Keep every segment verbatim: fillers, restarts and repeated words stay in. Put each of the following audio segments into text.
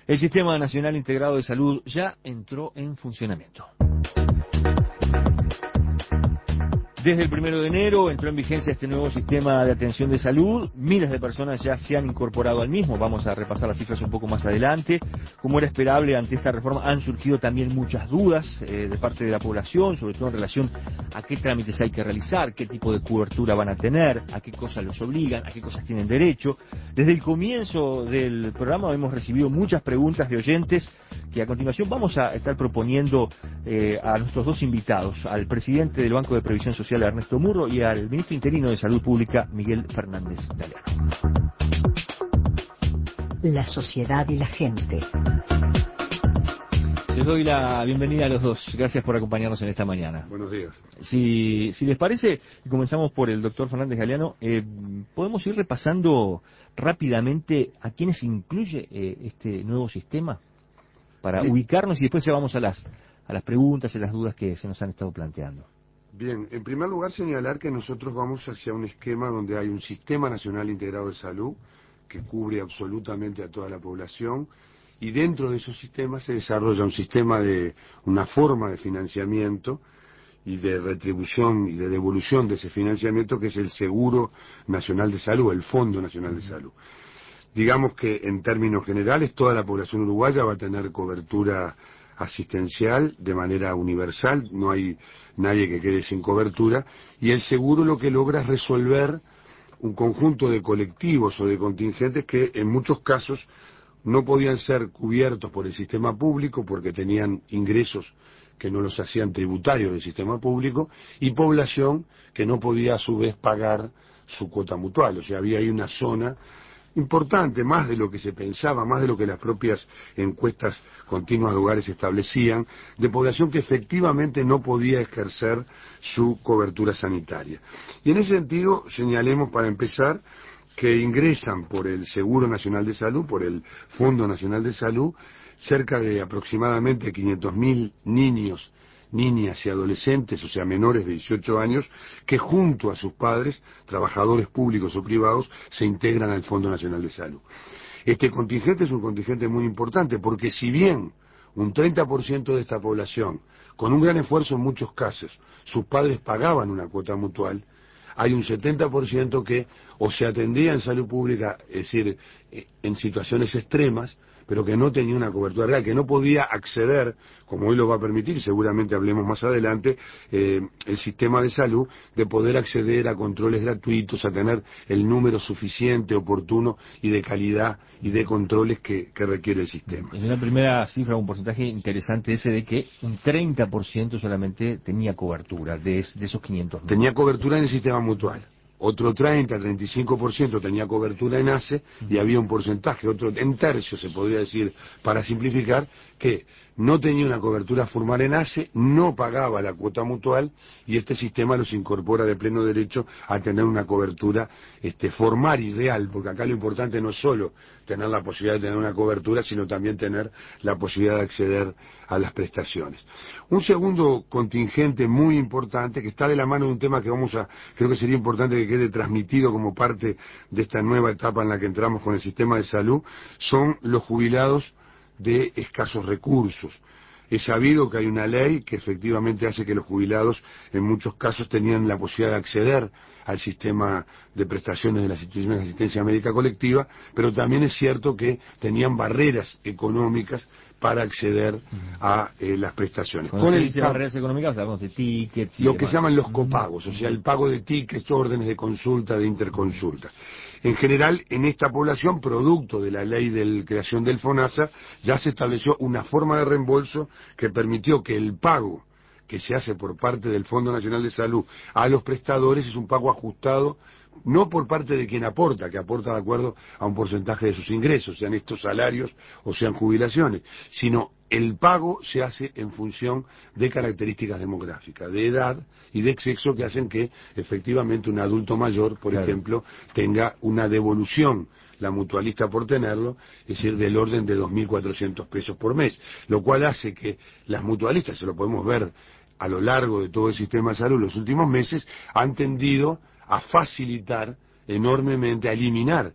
El Sistema Nacional Integrado de Salud ya entró en funcionamiento. Desde el primero de enero entró en vigencia este nuevo sistema de atención de salud. Miles de personas ya se han incorporado al mismo. Vamos a repasar las cifras un poco más adelante. Como era esperable, ante esta reforma han surgido también muchas dudas eh, de parte de la población, sobre todo en relación a qué trámites hay que realizar, qué tipo de cobertura van a tener, a qué cosas los obligan, a qué cosas tienen derecho. Desde el comienzo del programa hemos recibido muchas preguntas de oyentes que a continuación vamos a estar proponiendo eh, a nuestros dos invitados, al presidente del Banco de Previsión Social, Ernesto Murro, y al ministro interino de Salud Pública, Miguel Fernández Galeano. La sociedad y la gente. Les doy la bienvenida a los dos. Gracias por acompañarnos en esta mañana. Buenos días. Si, si les parece, comenzamos por el doctor Fernández Galeano. Eh, ¿Podemos ir repasando rápidamente a quiénes incluye eh, este nuevo sistema? Para Bien. ubicarnos y después ya vamos a las, a las preguntas y las dudas que se nos han estado planteando. Bien, en primer lugar señalar que nosotros vamos hacia un esquema donde hay un Sistema Nacional Integrado de Salud que cubre absolutamente a toda la población, y dentro de esos sistemas se desarrolla un sistema de, una forma de financiamiento y de retribución y de devolución de ese financiamiento, que es el Seguro Nacional de Salud, el Fondo Nacional de Salud. Digamos que en términos generales toda la población uruguaya va a tener cobertura asistencial de manera universal, no hay nadie que quede sin cobertura, y el seguro lo que logra es resolver un conjunto de colectivos o de contingentes que en muchos casos no podían ser cubiertos por el sistema público porque tenían ingresos que no los hacían tributarios del sistema público, y población que no podía a su vez pagar su cuota mutual. O sea, había ahí una zona importante, más de lo que se pensaba, más de lo que las propias encuestas continuas de hogares establecían, de población que efectivamente no podía ejercer su cobertura sanitaria. Y en ese sentido señalemos, para empezar, que ingresan por el Seguro Nacional de Salud, por el Fondo Nacional de Salud, cerca de aproximadamente quinientos mil niños, niñas y adolescentes, o sea, menores de dieciocho años, que junto a sus padres, trabajadores públicos o privados, se integran al Fondo Nacional de Salud. Este contingente es un contingente muy importante, porque si bien un treinta por ciento de esta población, con un gran esfuerzo en muchos casos, sus padres pagaban una cuota mutual, hay un setenta por ciento que o se atendía en salud pública, es decir, en situaciones extremas, pero que no tenía una cobertura real, que no podía acceder, como hoy lo va a permitir, seguramente hablemos más adelante, eh, el sistema de salud, de poder acceder a controles gratuitos, a tener el número suficiente, oportuno y de calidad y de controles que, que requiere el sistema. Es una primera cifra, un porcentaje interesante ese de que un treinta por ciento solamente tenía cobertura de, de esos quinientos mil. Tenía cobertura en el sistema mutual. Otro treinta, treinta y cinco por ciento tenía cobertura en ACE, y había un porcentaje, otro en tercio se podría decir, para simplificar, que no tenía una cobertura formal en ACE, no pagaba la cuota mutual, y este sistema los incorpora de pleno derecho a tener una cobertura este, formal y real, porque acá lo importante no es solo tener la posibilidad de tener una cobertura, sino también tener la posibilidad de acceder a las prestaciones. Un segundo contingente muy importante, que está de la mano de un tema que vamos a, creo que sería importante que quede transmitido como parte de esta nueva etapa en la que entramos con el sistema de salud, son los jubilados de escasos recursos. Es sabido que hay una ley que efectivamente hace que los jubilados en muchos casos tenían la posibilidad de acceder al sistema de prestaciones de las instituciones de asistencia médica colectiva, pero también es cierto que tenían barreras económicas para acceder a eh, las prestaciones. Cuando Con se el dice barreras económicas hablamos de tickets y lo demás. que se llaman los copagos, o sea, el pago de tickets, órdenes de consulta, de interconsulta. En general, en esta población, producto de la ley de creación del FONASA, ya se estableció una forma de reembolso que permitió que el pago que se hace por parte del Fondo Nacional de Salud a los prestadores es un pago ajustado, no por parte de quien aporta, que aporta de acuerdo a un porcentaje de sus ingresos, sean estos salarios o sean jubilaciones, sino el pago se hace en función de características demográficas, de edad y de sexo, que hacen que efectivamente un adulto mayor, por Claro. ejemplo, tenga una devolución, la mutualista por tenerlo, es decir, del orden de dos mil cuatrocientos pesos por mes, lo cual hace que las mutualistas, se lo podemos ver a lo largo de todo el sistema de salud los últimos meses, han tendido a facilitar enormemente, a eliminar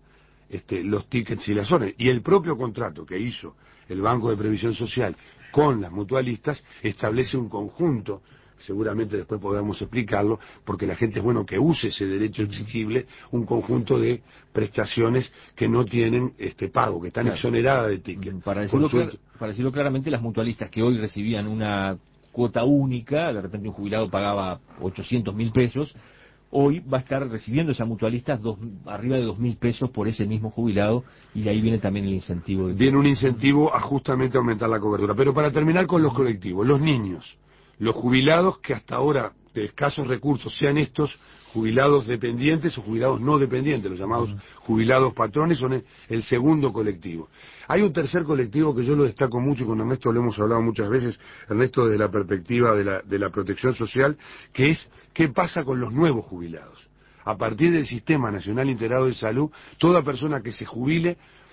este, los tickets y las órdenes. Y el propio contrato que hizo el Banco de Previsión Social con las mutualistas establece un conjunto, seguramente después podamos explicarlo, porque la gente es bueno que use ese derecho exigible, un conjunto de prestaciones que no tienen este pago, que están Claro. exoneradas de ticket. Para decirlo, Consulta- clar- para decirlo claramente, las mutualistas que hoy recibían una cuota única, de repente un jubilado pagaba ochocientos mil pesos, hoy va a estar recibiendo esa mutualista dos, arriba de dos mil pesos por ese mismo jubilado, y de ahí viene también el incentivo. De Viene un incentivo a justamente aumentar la cobertura. Pero para terminar con los colectivos, los niños, los jubilados que hasta ahora de escasos recursos, sean estos jubilados dependientes o jubilados no dependientes, los llamados jubilados patrones, son el, el segundo colectivo. Hay un tercer colectivo que yo lo destaco mucho, y con Ernesto lo hemos hablado muchas veces, Ernesto, desde la perspectiva de la, de la protección social, que es qué pasa con los nuevos jubilados. A partir del Sistema Nacional Integrado de Salud, toda persona que se jubile,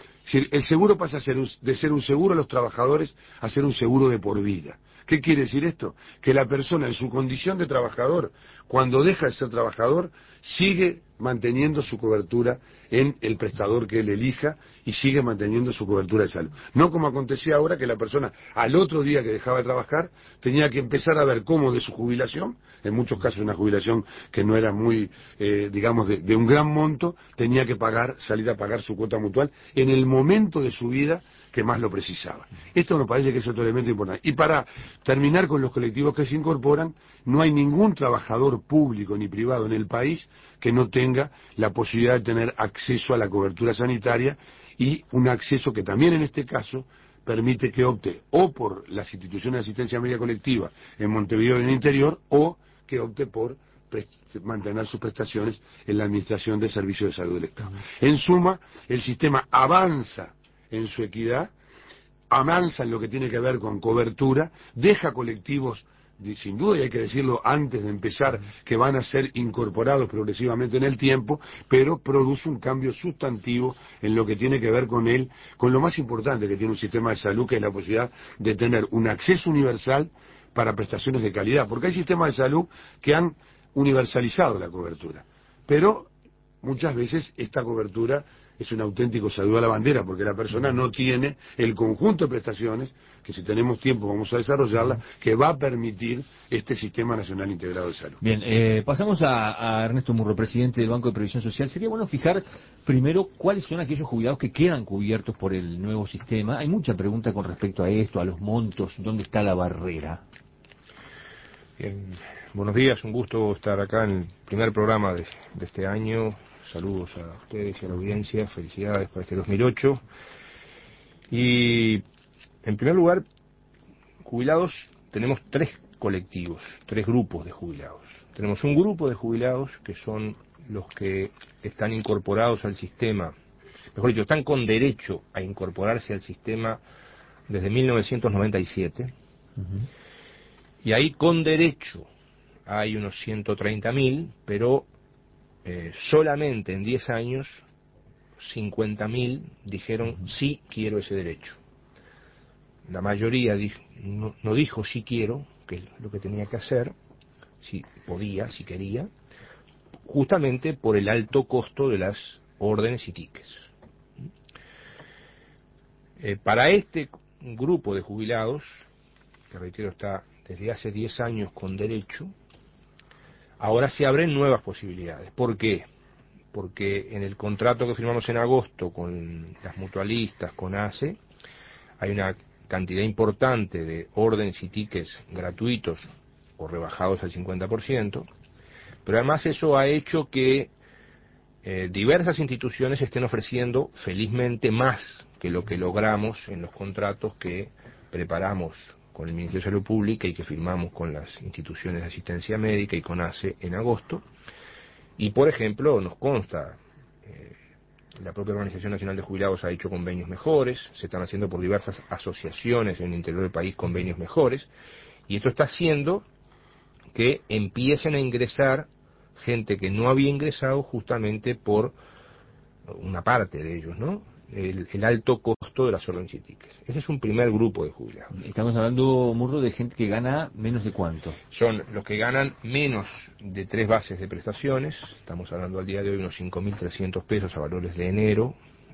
el seguro pasa a ser un, de ser un seguro a los trabajadores a ser un seguro de por vida. ¿Qué quiere decir esto? Que la persona en su condición de trabajador, cuando deja de ser trabajador, sigue manteniendo su cobertura en el prestador que él elija y sigue manteniendo su cobertura de salud. No como acontecía ahora, que la persona al otro día que dejaba de trabajar tenía que empezar a ver cómo de su jubilación, en muchos casos una jubilación que no era muy, eh, digamos, de, de un gran monto, tenía que pagar, salir a pagar su cuota mutual en el momento de su vida que más lo precisaba. Esto nos parece que es otro elemento importante. Y para terminar con los colectivos que se incorporan, no hay ningún trabajador público ni privado en el país que no tenga la posibilidad de tener acceso a la cobertura sanitaria, y un acceso que también en este caso permite que opte o por las instituciones de asistencia médica colectiva en Montevideo y en el interior, o que opte por mantener sus prestaciones en la Administración de Servicios de Salud del Estado. En suma, el sistema avanza en su equidad, avanza en lo que tiene que ver con cobertura, deja colectivos, sin duda, y hay que decirlo antes de empezar, que van a ser incorporados progresivamente en el tiempo, pero produce un cambio sustantivo en lo que tiene que ver con él, con lo más importante que tiene un sistema de salud, que es la posibilidad de tener un acceso universal para prestaciones de calidad, porque hay sistemas de salud que han universalizado la cobertura, pero muchas veces esta cobertura es un auténtico saludo a la bandera, porque la persona no tiene el conjunto de prestaciones, que si tenemos tiempo vamos a desarrollarla, que va a permitir este Sistema Nacional Integrado de Salud. Bien, eh, pasamos a, a Ernesto Murro, presidente del Banco de Previsión Social. Sería bueno fijar primero cuáles son aquellos jubilados que quedan cubiertos por el nuevo sistema. Hay mucha pregunta con respecto a esto, a los montos, ¿dónde está la barrera? Bien, buenos días, un gusto estar acá en el primer programa de, de este año. Saludos a ustedes y a la audiencia, felicidades por este dos mil ocho. Y en primer lugar, jubilados, tenemos tres colectivos, tres grupos de jubilados. Tenemos un grupo de jubilados que son los que están incorporados al sistema, mejor dicho, están con derecho a incorporarse al sistema desde mil novecientos noventa y siete. Uh-huh. Y ahí con derecho hay unos ciento treinta mil, pero eh, solamente en diez años cincuenta mil dijeron sí quiero ese derecho. La mayoría dijo, no, no dijo sí quiero, que es lo que tenía que hacer, si podía, si quería, justamente por el alto costo de las órdenes y tickets. Eh, para este grupo de jubilados, que reitero está desde hace diez años con derecho, ahora se abren nuevas posibilidades. ¿Por qué? Porque en el contrato que firmamos en agosto con las mutualistas, con A C E, hay una cantidad importante de órdenes y tickets gratuitos o rebajados al cincuenta por ciento, pero además eso ha hecho que eh, diversas instituciones estén ofreciendo felizmente más que lo que logramos en los contratos que preparamos con el Ministerio de Salud Pública y que firmamos con las instituciones de asistencia médica y con A C E en agosto. Y por ejemplo, nos consta, eh, la propia Organización Nacional de Jubilados ha hecho convenios mejores, se están haciendo por diversas asociaciones en el interior del país convenios mejores, y esto está haciendo que empiecen a ingresar gente que no había ingresado justamente por una parte de ellos, ¿no? El, el alto costo de las órdenes y tickets. Ese es un primer grupo de jubilados. Estamos hablando, Murro, de gente que gana menos de cuánto. Son los que ganan menos de tres bases de prestaciones. Estamos hablando al día de hoy unos cinco mil trescientos pesos a valores de enero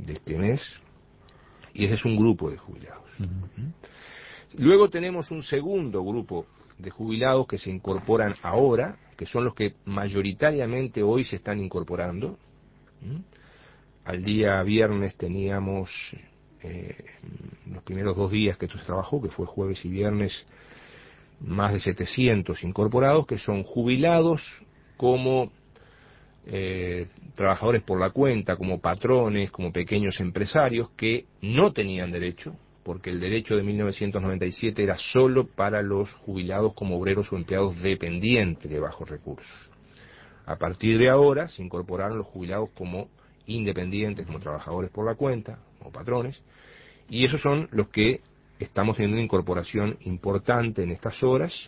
de este mes, y ese es un grupo de jubilados. Uh-huh. Luego tenemos un segundo grupo de jubilados que se incorporan ahora, que son los que mayoritariamente hoy se están incorporando. ¿Mm? Al día viernes teníamos, eh, los primeros dos días que esto se trabajó, que fue jueves y viernes, más de setecientos incorporados, que son jubilados como eh, trabajadores por la cuenta, como patrones, como pequeños empresarios, que no tenían derecho, porque el derecho de mil novecientos noventa y siete era solo para los jubilados como obreros o empleados dependientes de bajos recursos. A partir de ahora se incorporaron los jubilados como independientes, como trabajadores por la cuenta, como patrones, y esos son los que estamos teniendo una incorporación importante en estas horas.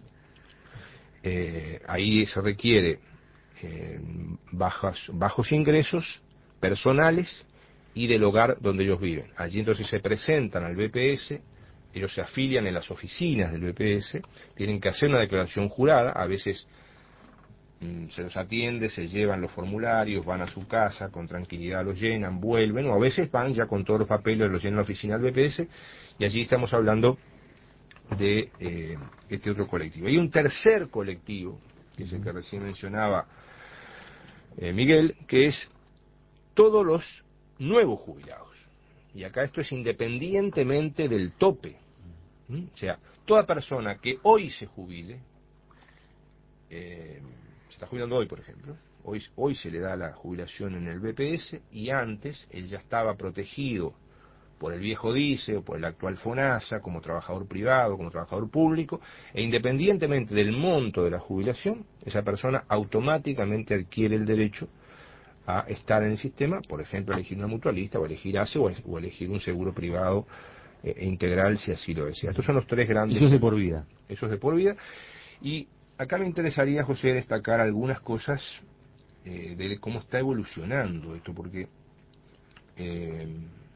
Eh, ahí se requiere eh, bajas, bajos ingresos personales y del hogar donde ellos viven. Allí entonces se presentan al B P S, ellos se afilian en las oficinas del B P S, tienen que hacer una declaración jurada, a veces mmm, se los atiende, se llevan los formularios, van a su casa, con tranquilidad los llenan, vuelven, o a veces van ya con todos los papeles, los llenan en la oficina del B P S, y allí estamos hablando de eh, este otro colectivo. Hay un tercer colectivo, que es el que recién mencionaba eh, Miguel, que es todos los nuevos jubilados. Y acá esto es independientemente del tope. ¿Mm? O sea, toda persona que hoy se jubile, eh, se está jubilando hoy, por ejemplo, hoy, hoy se le da la jubilación en el B P S, y antes él ya estaba protegido por el viejo DICE o por el actual FONASA como trabajador privado, como trabajador público, e independientemente del monto de la jubilación, esa persona automáticamente adquiere el derecho a estar en el sistema, por ejemplo, elegir una mutualista, o elegir ACE, o, o elegir un seguro privado eh, integral, si así lo desea. Estos son los tres grandes... Eso es de por vida. Eso es de por vida. Y acá me interesaría, José, destacar algunas cosas eh, de cómo está evolucionando esto, porque eh,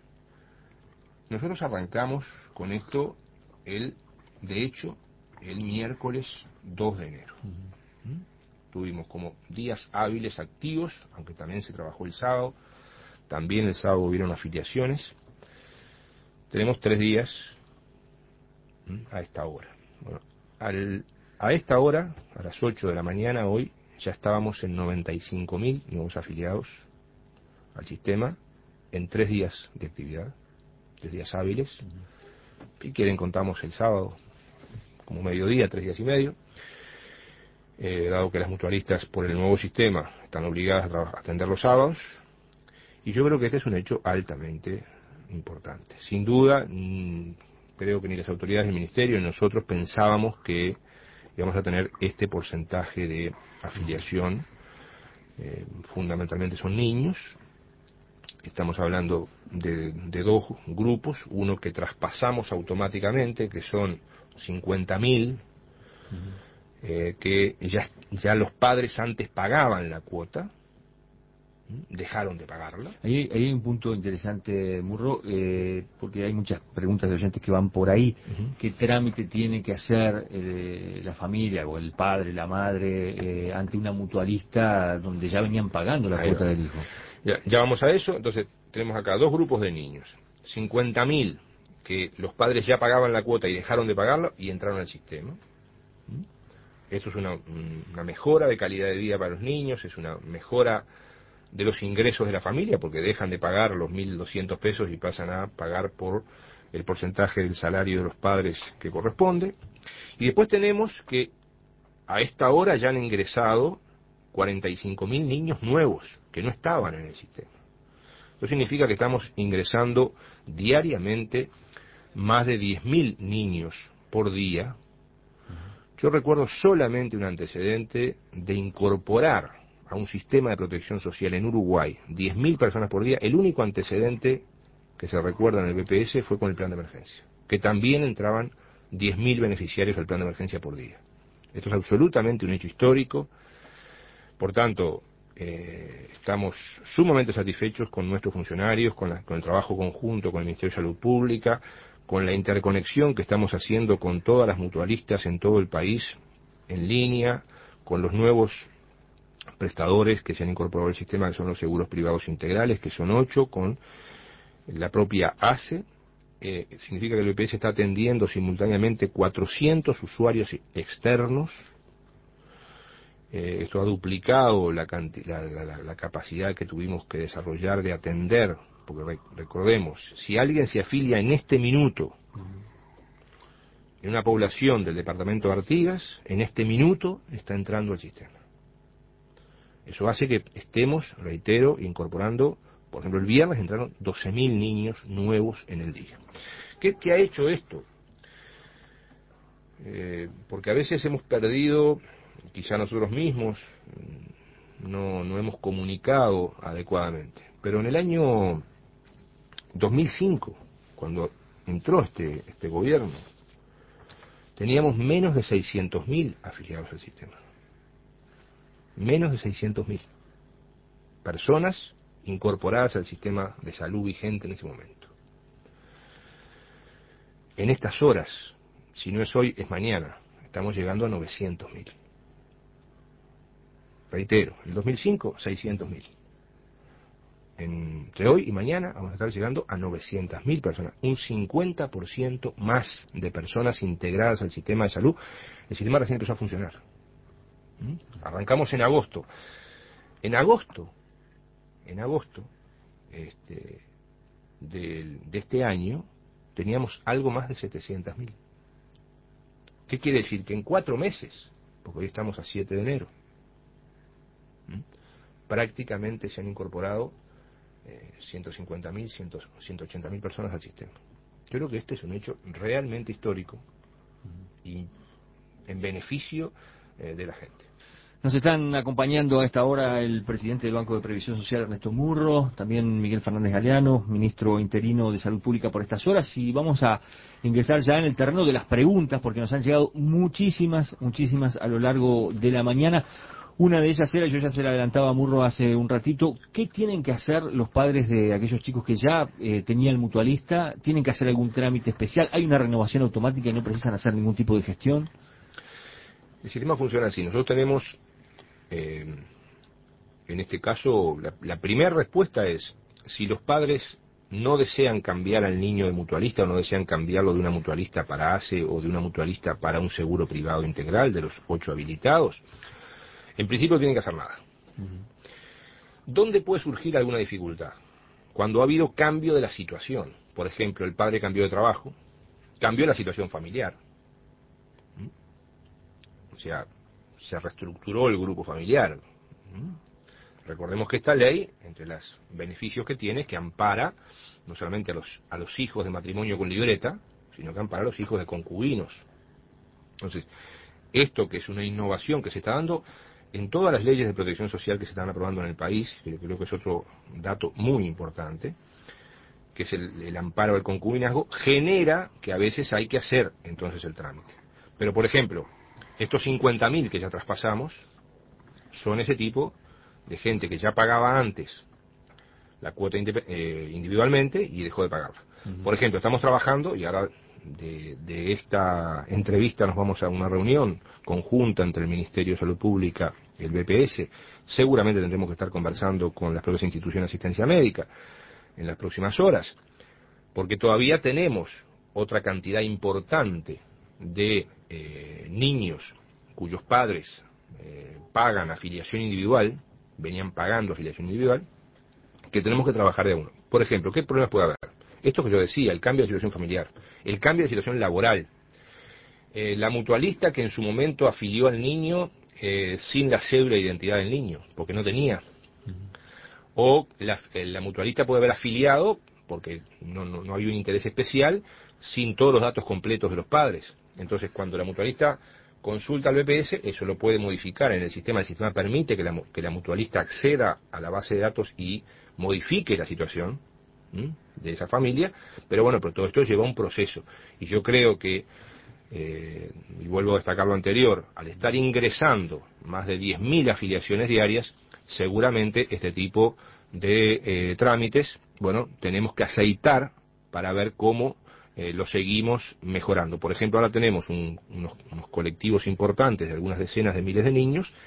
nosotros arrancamos con esto, el, de hecho, el miércoles dos de enero. Uh-huh. ¿Mm? Tuvimos como días hábiles activos, aunque también se trabajó el sábado, también el sábado hubieron afiliaciones. Tenemos tres días ¿m? a esta hora. Bueno, al, a esta hora, a las ocho de la mañana hoy, ya estábamos en noventa y cinco mil nuevos afiliados al sistema en tres días de actividad, tres días hábiles. Si quieren contamos el sábado como mediodía, tres días y medio. Eh, dado que las mutualistas por el nuevo sistema están obligadas a, a atender los sábados, y yo creo que este es un hecho altamente importante. Sin duda, mmm, creo que ni las autoridades del Ministerio ni nosotros pensábamos que íbamos a tener este porcentaje de afiliación. Eh, fundamentalmente son niños. Estamos hablando de, de dos grupos, uno que traspasamos automáticamente, que son cincuenta mil, uh-huh. Eh, que ya, ya los padres antes pagaban la cuota, dejaron de pagarla. Ahí, ahí hay un punto interesante, Murro, eh, porque hay muchas preguntas de oyentes que van por ahí. Uh-huh. ¿Qué trámite tiene que hacer eh, la familia o el padre, la madre, eh, ante una mutualista donde ya venían pagando la ahí cuota va. del hijo? Ya, ya vamos a eso. Entonces tenemos acá dos grupos de niños, cincuenta mil que los padres ya pagaban la cuota y dejaron de pagarla y entraron al sistema. Eso es una, una mejora de calidad de vida para los niños, es una mejora de los ingresos de la familia, porque dejan de pagar los mil doscientos pesos y pasan a pagar por el porcentaje del salario de los padres que corresponde. Y después tenemos que a esta hora ya han ingresado cuarenta y cinco mil niños nuevos que no estaban en el sistema. Eso significa que estamos ingresando diariamente más de diez mil niños por día. Yo recuerdo solamente un antecedente de incorporar a un sistema de protección social en Uruguay diez mil personas por día. El único antecedente que se recuerda en el B P S fue con el plan de emergencia, que también entraban diez mil beneficiarios al plan de emergencia por día. Esto es absolutamente un hecho histórico. Por tanto, eh, estamos sumamente satisfechos con nuestros funcionarios, con, la, con el trabajo conjunto con el Ministerio de Salud Pública, con la interconexión que estamos haciendo con todas las mutualistas en todo el país, en línea, con los nuevos prestadores que se han incorporado al sistema, que son los seguros privados integrales, que son ocho, con la propia A C E. Eh, significa que el B P S está atendiendo simultáneamente cuatrocientos usuarios externos. Eh, esto ha duplicado la, la, la, la capacidad que tuvimos que desarrollar de atender, porque re, recordemos, si alguien se afilia en este minuto en una población del departamento de Artigas, en este minuto está entrando al sistema. Eso hace que estemos, reitero, incorporando, por ejemplo, el viernes entraron doce mil niños nuevos en el día. ¿Qué, qué ha hecho esto? Eh, porque a veces hemos perdido, quizá nosotros mismos no, no hemos comunicado adecuadamente, pero en el año dos mil cinco, cuando entró este, este gobierno, teníamos menos de seiscientos mil afiliados al sistema. Menos de seiscientos mil personas incorporadas al sistema de salud vigente en ese momento. En estas horas, si no es hoy, es mañana, estamos llegando a novecientos mil. Reitero, en el dos mil cinco, seiscientos mil. Entre hoy y mañana vamos a estar llegando a novecientas mil personas, un cincuenta por ciento más de personas integradas al sistema de salud. El sistema recién empezó a funcionar. ¿Mm? Arrancamos en agosto. En agosto, en agosto este, de, de este año, teníamos algo más de setecientas mil. ¿Qué quiere decir? Que en cuatro meses, porque hoy estamos a siete de enero, ¿Mm? prácticamente se han incorporado Eh, ciento cincuenta mil, ciento ochenta mil personas al sistema. Yo creo que este es un hecho realmente histórico y en beneficio eh, de la gente. Nos están acompañando a esta hora el presidente del Banco de Previsión Social, Ernesto Murro, también Miguel Fernández Galeano, ministro interino de Salud Pública por estas horas, y vamos a ingresar ya en el terreno de las preguntas, porque nos han llegado muchísimas, muchísimas a lo largo de la mañana. Una de ellas era, yo ya se la adelantaba a Murro hace un ratito, ¿qué tienen que hacer los padres de aquellos chicos que ya eh, tenían mutualista? ¿Tienen que hacer algún trámite especial? ¿Hay una renovación automática y no precisan hacer ningún tipo de gestión? El sistema funciona así. Nosotros tenemos, eh, en este caso, la, la primera respuesta es, si los padres no desean cambiar al niño de mutualista o no desean cambiarlo de una mutualista para A C E o de una mutualista para un seguro privado integral de los ocho habilitados, en principio no tienen que hacer nada. Uh-huh. ¿Dónde puede surgir alguna dificultad? Cuando ha habido cambio de la situación. Por ejemplo, el padre cambió de trabajo, cambió la situación familiar. ¿Mm? O sea, se reestructuró el grupo familiar. ¿Mm? Recordemos que esta ley, entre los beneficios que tiene, es que ampara no solamente a los, a los hijos de matrimonio con libreta, sino que ampara a los hijos de concubinos. Entonces, esto que es una innovación que se está dando en todas las leyes de protección social que se están aprobando en el país, que creo que es otro dato muy importante, que es el, el amparo al concubinazgo, genera que a veces hay que hacer entonces el trámite. Pero, por ejemplo, estos cincuenta mil que ya traspasamos son ese tipo de gente que ya pagaba antes la cuota eh, individualmente y dejó de pagarla. Uh-huh. Por ejemplo, estamos trabajando, y ahora de, de esta entrevista nos vamos a una reunión conjunta entre el Ministerio de Salud Pública y el B P S. Seguramente tendremos que estar conversando con las propias instituciones de asistencia médica en las próximas horas, porque todavía tenemos otra cantidad importante de eh, niños cuyos padres eh, pagan afiliación individual, venían pagando afiliación individual, que tenemos que trabajar de uno. Por ejemplo, ¿qué problemas puede haber? Esto que yo decía, el cambio de situación familiar, el cambio de situación laboral, eh, la mutualista que en su momento afilió al niño eh, sin la cédula de identidad del niño, porque no tenía. O la, la mutualista puede haber afiliado, porque no, no, no había un interés especial, sin todos los datos completos de los padres. Entonces, cuando la mutualista consulta al B P S, eso lo puede modificar en el sistema. El sistema permite que la, que la mutualista acceda a la base de datos y modifique la situación ¿m? de esa familia, pero bueno, pero todo esto lleva un proceso. Y yo creo que, eh, y vuelvo a destacar lo anterior, al estar ingresando más de diez mil afiliaciones diarias, seguramente este tipo de eh, trámites, bueno, tenemos que aceitar para ver cómo eh, lo seguimos mejorando. Por ejemplo, ahora tenemos un, unos, unos colectivos importantes de algunas decenas de miles de niños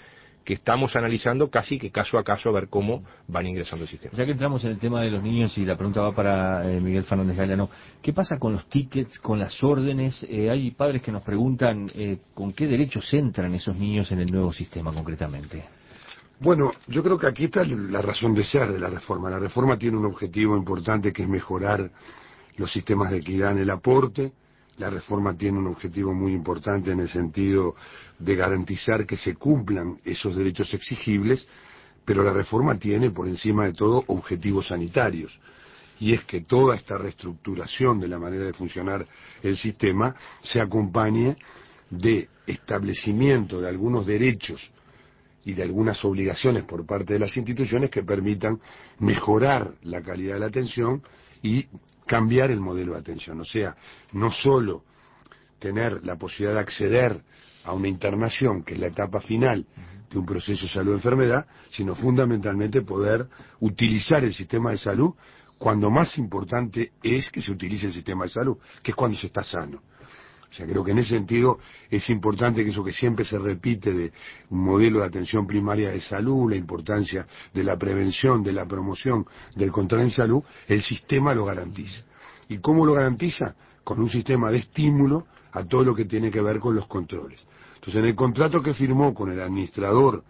que estamos analizando casi que caso a caso a ver cómo van ingresando el sistema. Ya que entramos en el tema de los niños y la pregunta va para eh, Miguel Fernández Galeano, ¿qué pasa con los tickets, con las órdenes? Eh, hay padres que nos preguntan eh, con qué derechos entran esos niños en el nuevo sistema concretamente. Bueno, yo creo que aquí está la razón de ser de la reforma. La reforma tiene un objetivo importante que es mejorar los sistemas de equidad en el aporte. La reforma tiene un objetivo muy importante en el sentido de garantizar que se cumplan esos derechos exigibles, pero la reforma tiene por encima de todo objetivos sanitarios. Y es que toda esta reestructuración de la manera de funcionar el sistema se acompañe de establecimiento de algunos derechos y de algunas obligaciones por parte de las instituciones que permitan mejorar la calidad de la atención y cambiar el modelo de atención. O sea, no solo tener la posibilidad de acceder a una internación, que es la etapa final de un proceso de salud-enfermedad, sino fundamentalmente poder utilizar el sistema de salud cuando más importante es que se utilice el sistema de salud, que es cuando se está sano. O sea, creo que en ese sentido es importante que eso que siempre se repite de un modelo de atención primaria de salud, la importancia de la prevención, de la promoción, del control en salud, el sistema lo garantiza. ¿Y cómo lo garantiza? Con un sistema de estímulo a todo lo que tiene que ver con los controles. Entonces, en el contrato que firmó con el administrador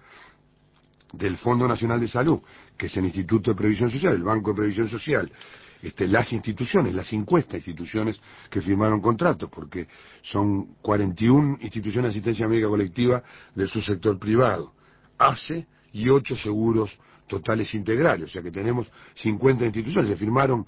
del Fondo Nacional de Salud, que es el Instituto de Previsión Social, el Banco de Previsión Social, Este, las instituciones, las cincuenta instituciones que firmaron contratos, porque son cuarenta y una instituciones de asistencia médica colectiva del subsector privado, A C E y ocho seguros totales integrales, o sea que tenemos cincuenta instituciones, se firmaron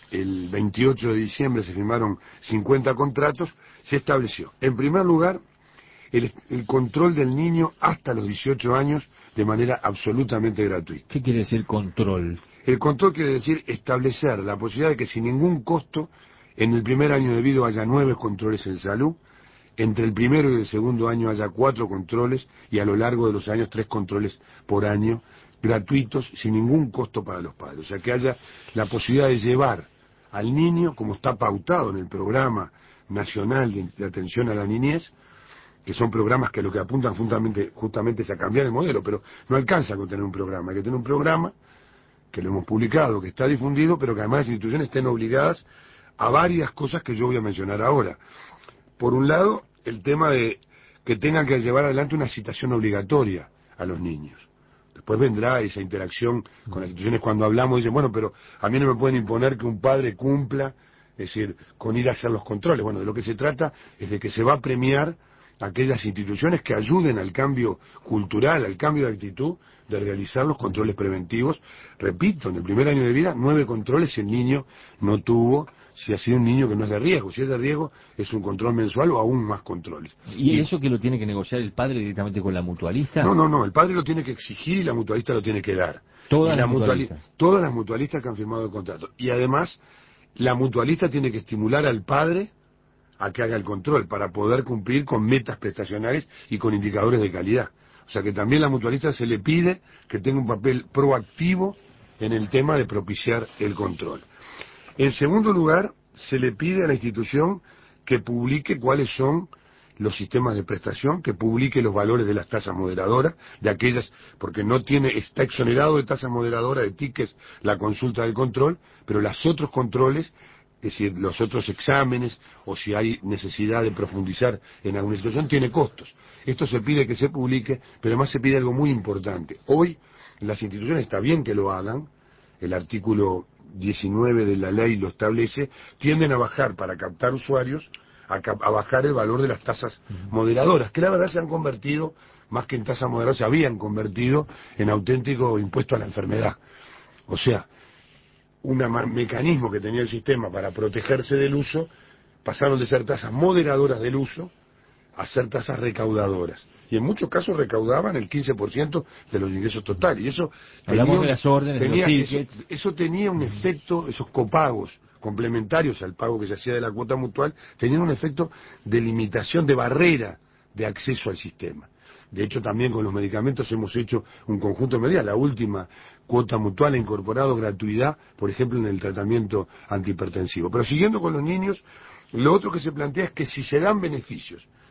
el veintiocho de diciembre, se firmaron cincuenta contratos, se estableció, en primer lugar, el, el control del niño hasta los dieciocho años de manera absolutamente gratuita. ¿Qué quiere decir control? El control quiere decir establecer la posibilidad de que sin ningún costo en el primer año de vida haya nueve controles en salud, entre el primero y el segundo año haya cuatro controles y a lo largo de los años tres controles por año, gratuitos, sin ningún costo para los padres. O sea, que haya la posibilidad de llevar al niño, como está pautado en el Programa Nacional de, de Atención a la Niñez, que son programas que lo que apuntan justamente, justamente es a cambiar el modelo, pero no alcanza con tener un programa, hay que tener un programa que lo hemos publicado, que está difundido, pero que además las instituciones estén obligadas a varias cosas que yo voy a mencionar ahora. Por un lado, el tema de que tengan que llevar adelante una citación obligatoria a los niños. Después vendrá esa interacción con las instituciones cuando hablamos, dicen, bueno, pero a mí no me pueden imponer que un padre cumpla, es decir, con ir a hacer los controles. Bueno, de lo que se trata es de que se va a premiar aquellas instituciones que ayuden al cambio cultural, al cambio de actitud, de realizar los controles preventivos. Repito, en el primer año de vida, nueve controles si el niño no tuvo, si ha sido un niño que no es de riesgo. Si es de riesgo, es un control mensual o aún más controles. ¿Y, ¿Y eso que lo tiene que negociar el padre directamente con la mutualista? No, no, no, el padre lo tiene que exigir y la mutualista lo tiene que dar. Todas la las mutualistas. mutuali todas las mutualistas que han firmado el contrato. Y además, la mutualista tiene que estimular al padre a que haga el control para poder cumplir con metas prestacionales y con indicadores de calidad. O sea que también a la mutualista se le pide que tenga un papel proactivo en el tema de propiciar el control. En segundo lugar, se le pide a la institución que publique cuáles son los sistemas de prestación, que publique los valores de las tasas moderadoras, de aquellas, porque no tiene, está exonerado de tasas moderadoras, de tickets, la consulta del control, pero los otros controles, es decir, los otros exámenes, o si hay necesidad de profundizar en alguna situación, tiene costos. Esto se pide que se publique, pero además se pide algo muy importante. Hoy, las instituciones, está bien que lo hagan, el artículo diecinueve de la ley lo establece, tienden a bajar para captar usuarios, a, cap a bajar el valor de las tasas moderadoras, que la verdad se han convertido, más que en tasas moderadoras, se habían convertido en auténtico impuesto a la enfermedad. O sea, un mecanismo que tenía el sistema para protegerse del uso, pasaron de ser tasas moderadoras del uso a ser tasas recaudadoras. Y en muchos casos recaudaban el quince por ciento de los ingresos totales. Y eso Hablamos tenía, de las órdenes, tenía, de los tickets. Eso, eso tenía un efecto, esos copagos complementarios al pago que se hacía de la cuota mutual, tenían un efecto de limitación, de barrera de acceso al sistema. De hecho, también con los medicamentos hemos hecho un conjunto de medidas. La última cuota mutual ha incorporado gratuidad, por ejemplo, en el tratamiento antihipertensivo. Pero siguiendo con los niños, lo otro que se plantea es que si se dan beneficios,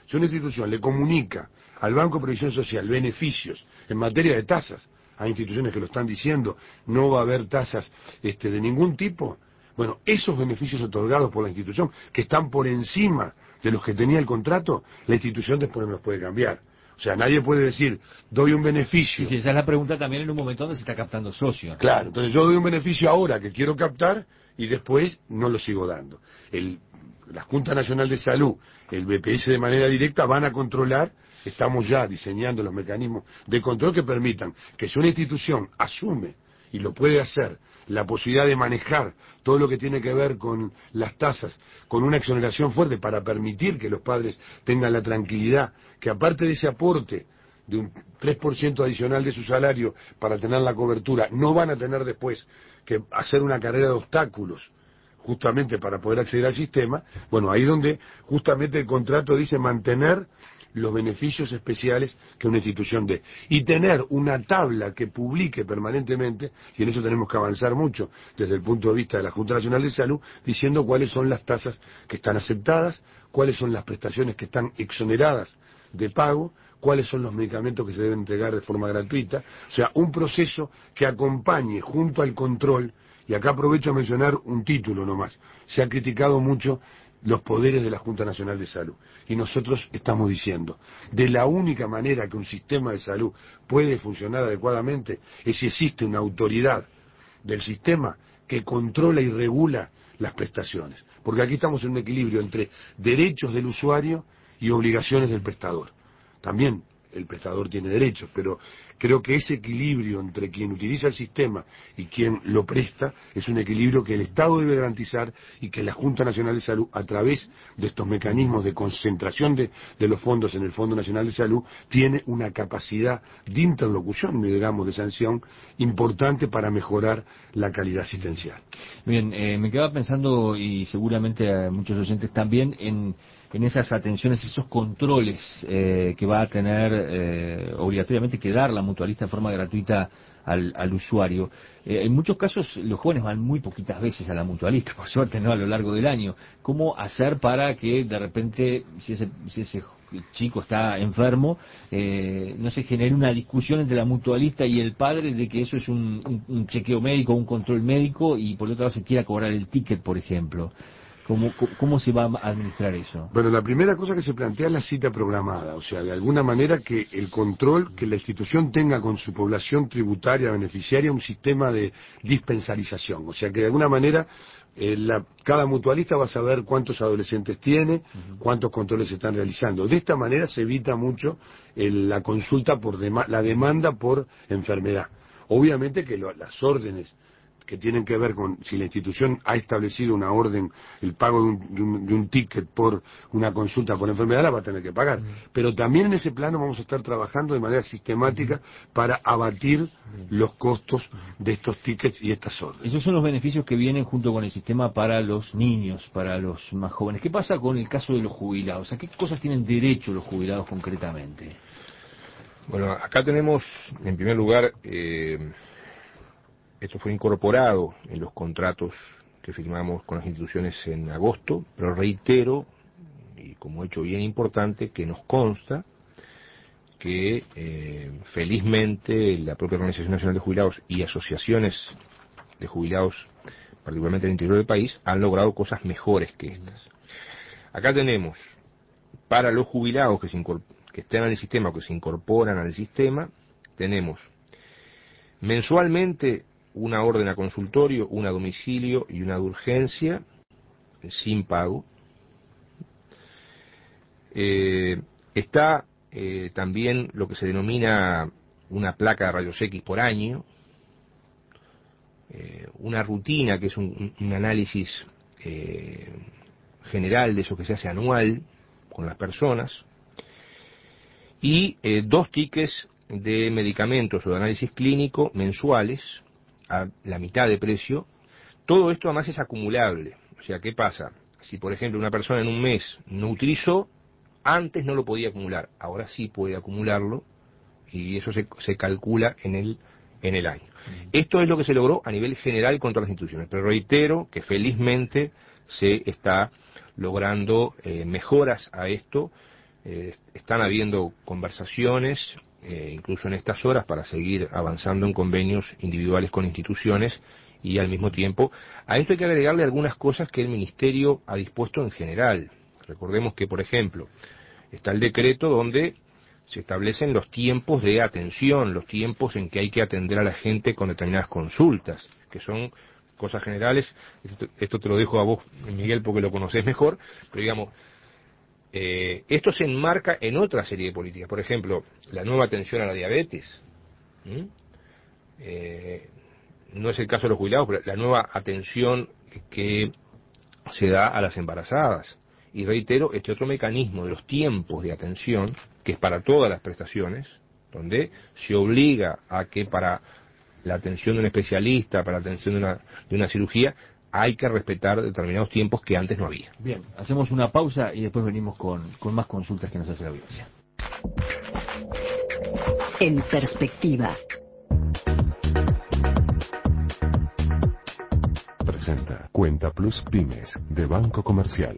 Si una institución le comunica al Banco de Previsión Social beneficios en materia de tasas, hay instituciones que lo están diciendo, no va a haber tasas este, de ningún tipo, bueno, esos beneficios otorgados por la institución, que están por encima de los que tenía el contrato, la institución después no los puede cambiar. O sea, nadie puede decir, doy un beneficio. Sí, sí, esa es la pregunta también en un momento donde se está captando socio. Claro, entonces yo doy un beneficio ahora que quiero captar y después no lo sigo dando. El, la Junta Nacional de Salud, el B P S de manera directa van a controlar, estamos ya diseñando los mecanismos de control que permitan que si una institución asume, y lo puede hacer, la posibilidad de manejar todo lo que tiene que ver con las tasas, con una exoneración fuerte para permitir que los padres tengan la tranquilidad que aparte de ese aporte de un tres por ciento adicional de su salario para tener la cobertura, no van a tener después que hacer una carrera de obstáculos justamente para poder acceder al sistema, bueno, ahí es donde justamente el contrato dice mantener los beneficios especiales que una institución dé. Y tener una tabla que publique permanentemente, y en eso tenemos que avanzar mucho desde el punto de vista de la Junta Nacional de Salud, diciendo cuáles son las tasas que están aceptadas, cuáles son las prestaciones que están exoneradas de pago, cuáles son los medicamentos que se deben entregar de forma gratuita. O sea, un proceso que acompañe junto al control, y acá aprovecho a mencionar un título nomás, se ha criticado mucho los poderes de la Junta Nacional de Salud. Y nosotros estamos diciendo, de la única manera que un sistema de salud puede funcionar adecuadamente es si existe una autoridad del sistema que controla y regula las prestaciones. Porque aquí estamos en un equilibrio entre derechos del usuario y obligaciones del prestador. También el prestador tiene derechos, pero creo que ese equilibrio entre quien utiliza el sistema y quien lo presta es un equilibrio que el Estado debe garantizar y que la Junta Nacional de Salud, a través de estos mecanismos de concentración de, de los fondos en el Fondo Nacional de Salud, tiene una capacidad de interlocución, digamos, de sanción importante para mejorar la calidad asistencial. Bien, eh, me quedaba pensando, y seguramente a muchos oyentes también, en, en esas atenciones, esos controles eh, que va a tener eh, obligatoriamente que dar la mutualista de forma gratuita al, al usuario. Eh, en muchos casos los jóvenes van muy poquitas veces a la mutualista, por suerte, no a lo largo del año. ¿Cómo hacer para que de repente, si ese, si ese chico está enfermo, eh, no se genere una discusión entre la mutualista y el padre de que eso es un, un, un chequeo médico, un control médico, y por otro lado se quiera cobrar el ticket, por ejemplo? ¿Cómo, ¿Cómo se va a administrar eso? Bueno, la primera cosa que se plantea es la cita programada, o sea, de alguna manera que el control que la institución tenga con su población tributaria beneficiaria un sistema de dispensarización, o sea, que de alguna manera eh, la, cada mutualista va a saber cuántos adolescentes tiene, cuántos controles se están realizando. De esta manera se evita mucho el, la consulta por dema, la demanda por enfermedad. Obviamente que lo, las órdenes que tienen que ver con si la institución ha establecido una orden, el pago de un, de un, de un ticket por una consulta por enfermedad, la va a tener que pagar. Pero también en ese plano vamos a estar trabajando de manera sistemática para abatir los costos de estos tickets y estas órdenes. Esos son los beneficios que vienen junto con el sistema para los niños, para los más jóvenes. ¿Qué pasa con el caso de los jubilados? ¿A qué cosas tienen derecho los jubilados concretamente? Bueno, acá tenemos, en primer lugar, eh, esto fue incorporado en los contratos que firmamos con las instituciones en agosto, pero reitero, y como hecho bien importante, que nos consta que eh, felizmente la propia Organización Nacional de Jubilados y asociaciones de jubilados, particularmente en el interior del país, han logrado cosas mejores que estas. Acá tenemos, para los jubilados que, se que estén en el sistema o que se incorporan al sistema, tenemos mensualmente una orden a consultorio, una a domicilio y una de urgencia, sin pago. Eh, está eh, también lo que se denomina una placa de rayos X por año, eh, una rutina que es un, un análisis eh, general de eso que se hace anual con las personas, y eh, dos tickets de medicamentos o de análisis clínico mensuales a la mitad de precio. Todo esto además es acumulable. O sea, ¿qué pasa? Si por ejemplo una persona en un mes no utilizó, antes no lo podía acumular, ahora sí puede acumularlo, y eso se, se calcula en el, en el año. Mm. Esto es lo que se logró a nivel general con todas las instituciones, pero reitero que felizmente se está logrando eh, mejoras a esto, eh, están habiendo conversaciones, eh, incluso en estas horas, para seguir avanzando en convenios individuales con instituciones, y al mismo tiempo a esto hay que agregarle algunas cosas que el Ministerio ha dispuesto en general. Recordemos que, por ejemplo, está el decreto donde se establecen los tiempos de atención, los tiempos en que hay que atender a la gente con determinadas consultas, que son cosas generales. Esto, esto te lo dejo a vos, Miguel, porque lo conocés mejor, pero digamos, eh, esto se enmarca en otra serie de políticas. Por ejemplo, la nueva atención a la diabetes. ¿Mm? Eh, no es el caso de los jubilados, pero la nueva atención que se da a las embarazadas. Y reitero, este otro mecanismo de los tiempos de atención, que es para todas las prestaciones, donde se obliga a que para la atención de un especialista, para la atención de una, de una cirugía, hay que respetar determinados tiempos que antes no había. Bien, hacemos una pausa y después venimos con, con más consultas que nos hace la audiencia. En perspectiva. Presenta Cuenta Plus Pymes de Banco Comercial.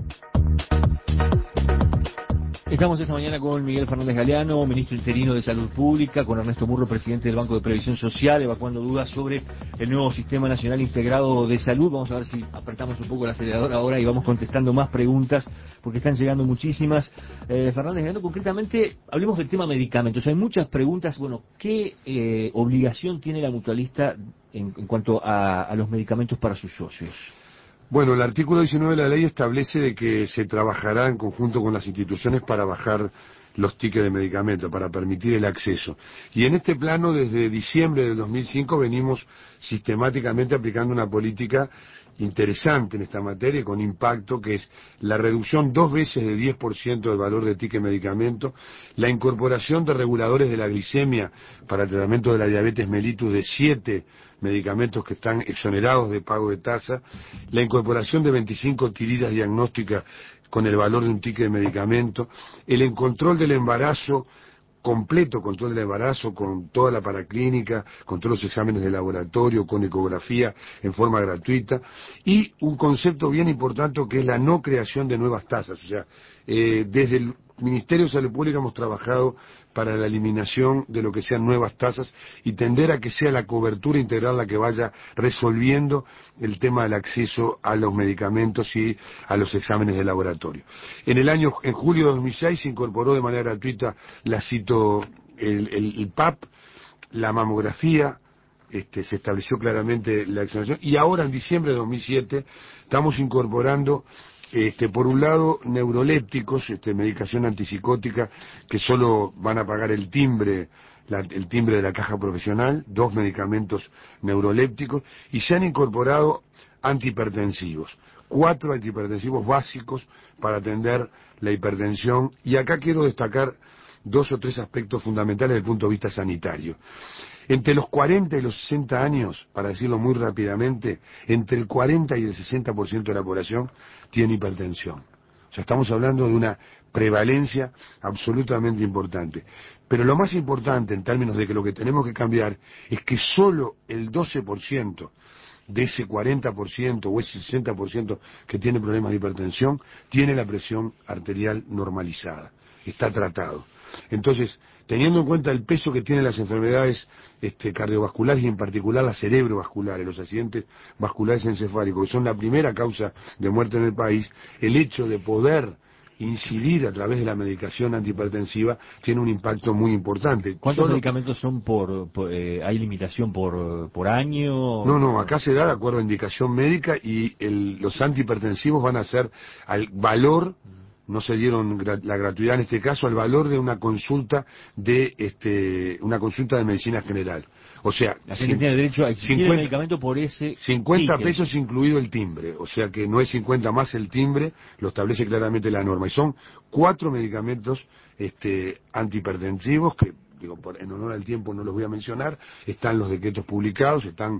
Estamos esta mañana con Miguel Fernández Galeano, ministro interino de Salud Pública, con Ernesto Murro, presidente del Banco de Previsión Social, evacuando dudas sobre el nuevo Sistema Nacional Integrado de Salud. Vamos a ver si apretamos un poco el acelerador ahora y vamos contestando más preguntas, porque están llegando muchísimas. Eh, Fernández Galeano, concretamente, hablemos del tema medicamentos. Hay muchas preguntas. Bueno, ¿qué eh, obligación tiene la mutualista en, en cuanto a, a los medicamentos para sus socios? Bueno, el artículo diecinueve de la ley establece de que se trabajará en conjunto con las instituciones para bajar los tickets de medicamentos, para permitir el acceso. Y en este plano, desde diciembre del dos mil cinco, venimos sistemáticamente aplicando una política interesante en esta materia y con impacto, que es la reducción dos veces de diez por ciento del valor de ticket medicamento, la incorporación de reguladores de la glicemia para el tratamiento de la diabetes mellitus de siete medicamentos que están exonerados de pago de tasa, la incorporación de veinticinco tirillas diagnósticas con el valor de un ticket de medicamento, el control del embarazo, completo control del embarazo con toda la paraclínica, con todos los exámenes de laboratorio, con ecografía en forma gratuita, y un concepto bien importante que es la no creación de nuevas tasas. O sea, eh, desde el Ministerio de Salud Pública hemos trabajado para la eliminación de lo que sean nuevas tasas y tender a que sea la cobertura integral la que vaya resolviendo el tema del acceso a los medicamentos y a los exámenes de laboratorio. En el año, en julio de dos mil seis se incorporó de manera gratuita la cito, el, el, el P A P, la mamografía, este, se estableció claramente la exoneración, y ahora en diciembre de dos mil siete estamos incorporando Este, por un lado, neurolépticos, este, medicación antipsicótica, que solo van a pagar el timbre, la, el timbre de la caja profesional, dos medicamentos neurolépticos, y se han incorporado antihipertensivos, cuatro antihipertensivos básicos para atender la hipertensión, y acá quiero destacar dos o tres aspectos fundamentales desde el punto de vista sanitario. Entre los cuarenta y los sesenta años, para decirlo muy rápidamente, entre el cuarenta y el sesenta por ciento de la población tiene hipertensión. O sea, estamos hablando de una prevalencia absolutamente importante. Pero lo más importante en términos de que lo que tenemos que cambiar es que solo el doce por ciento de ese cuarenta por ciento o ese sesenta por ciento que tiene problemas de hipertensión tiene la presión arterial normalizada, está tratado. Entonces, teniendo en cuenta el peso que tienen las enfermedades este, cardiovasculares y en particular las cerebrovasculares, los accidentes vasculares encefálicos, que son la primera causa de muerte en el país, el hecho de poder incidir a través de la medicación antihipertensiva tiene un impacto muy importante. ¿Cuántos Solo... medicamentos son por, por eh, hay limitación por, por año? No, no, acá se da de acuerdo a indicación médica y el, los antihipertensivos van a ser al valor, no se dieron gra la gratuidad en este caso, al valor de una consulta de este una consulta de medicina general. O sea, la gente tiene derecho a exigir el medicamento por ese cincuenta ticket. pesos incluido el timbre, o sea que no es cincuenta más el timbre, lo establece claramente la norma. Y son cuatro medicamentos este, antihipertensivos que, digo, por, en honor al tiempo no los voy a mencionar, están los decretos publicados, están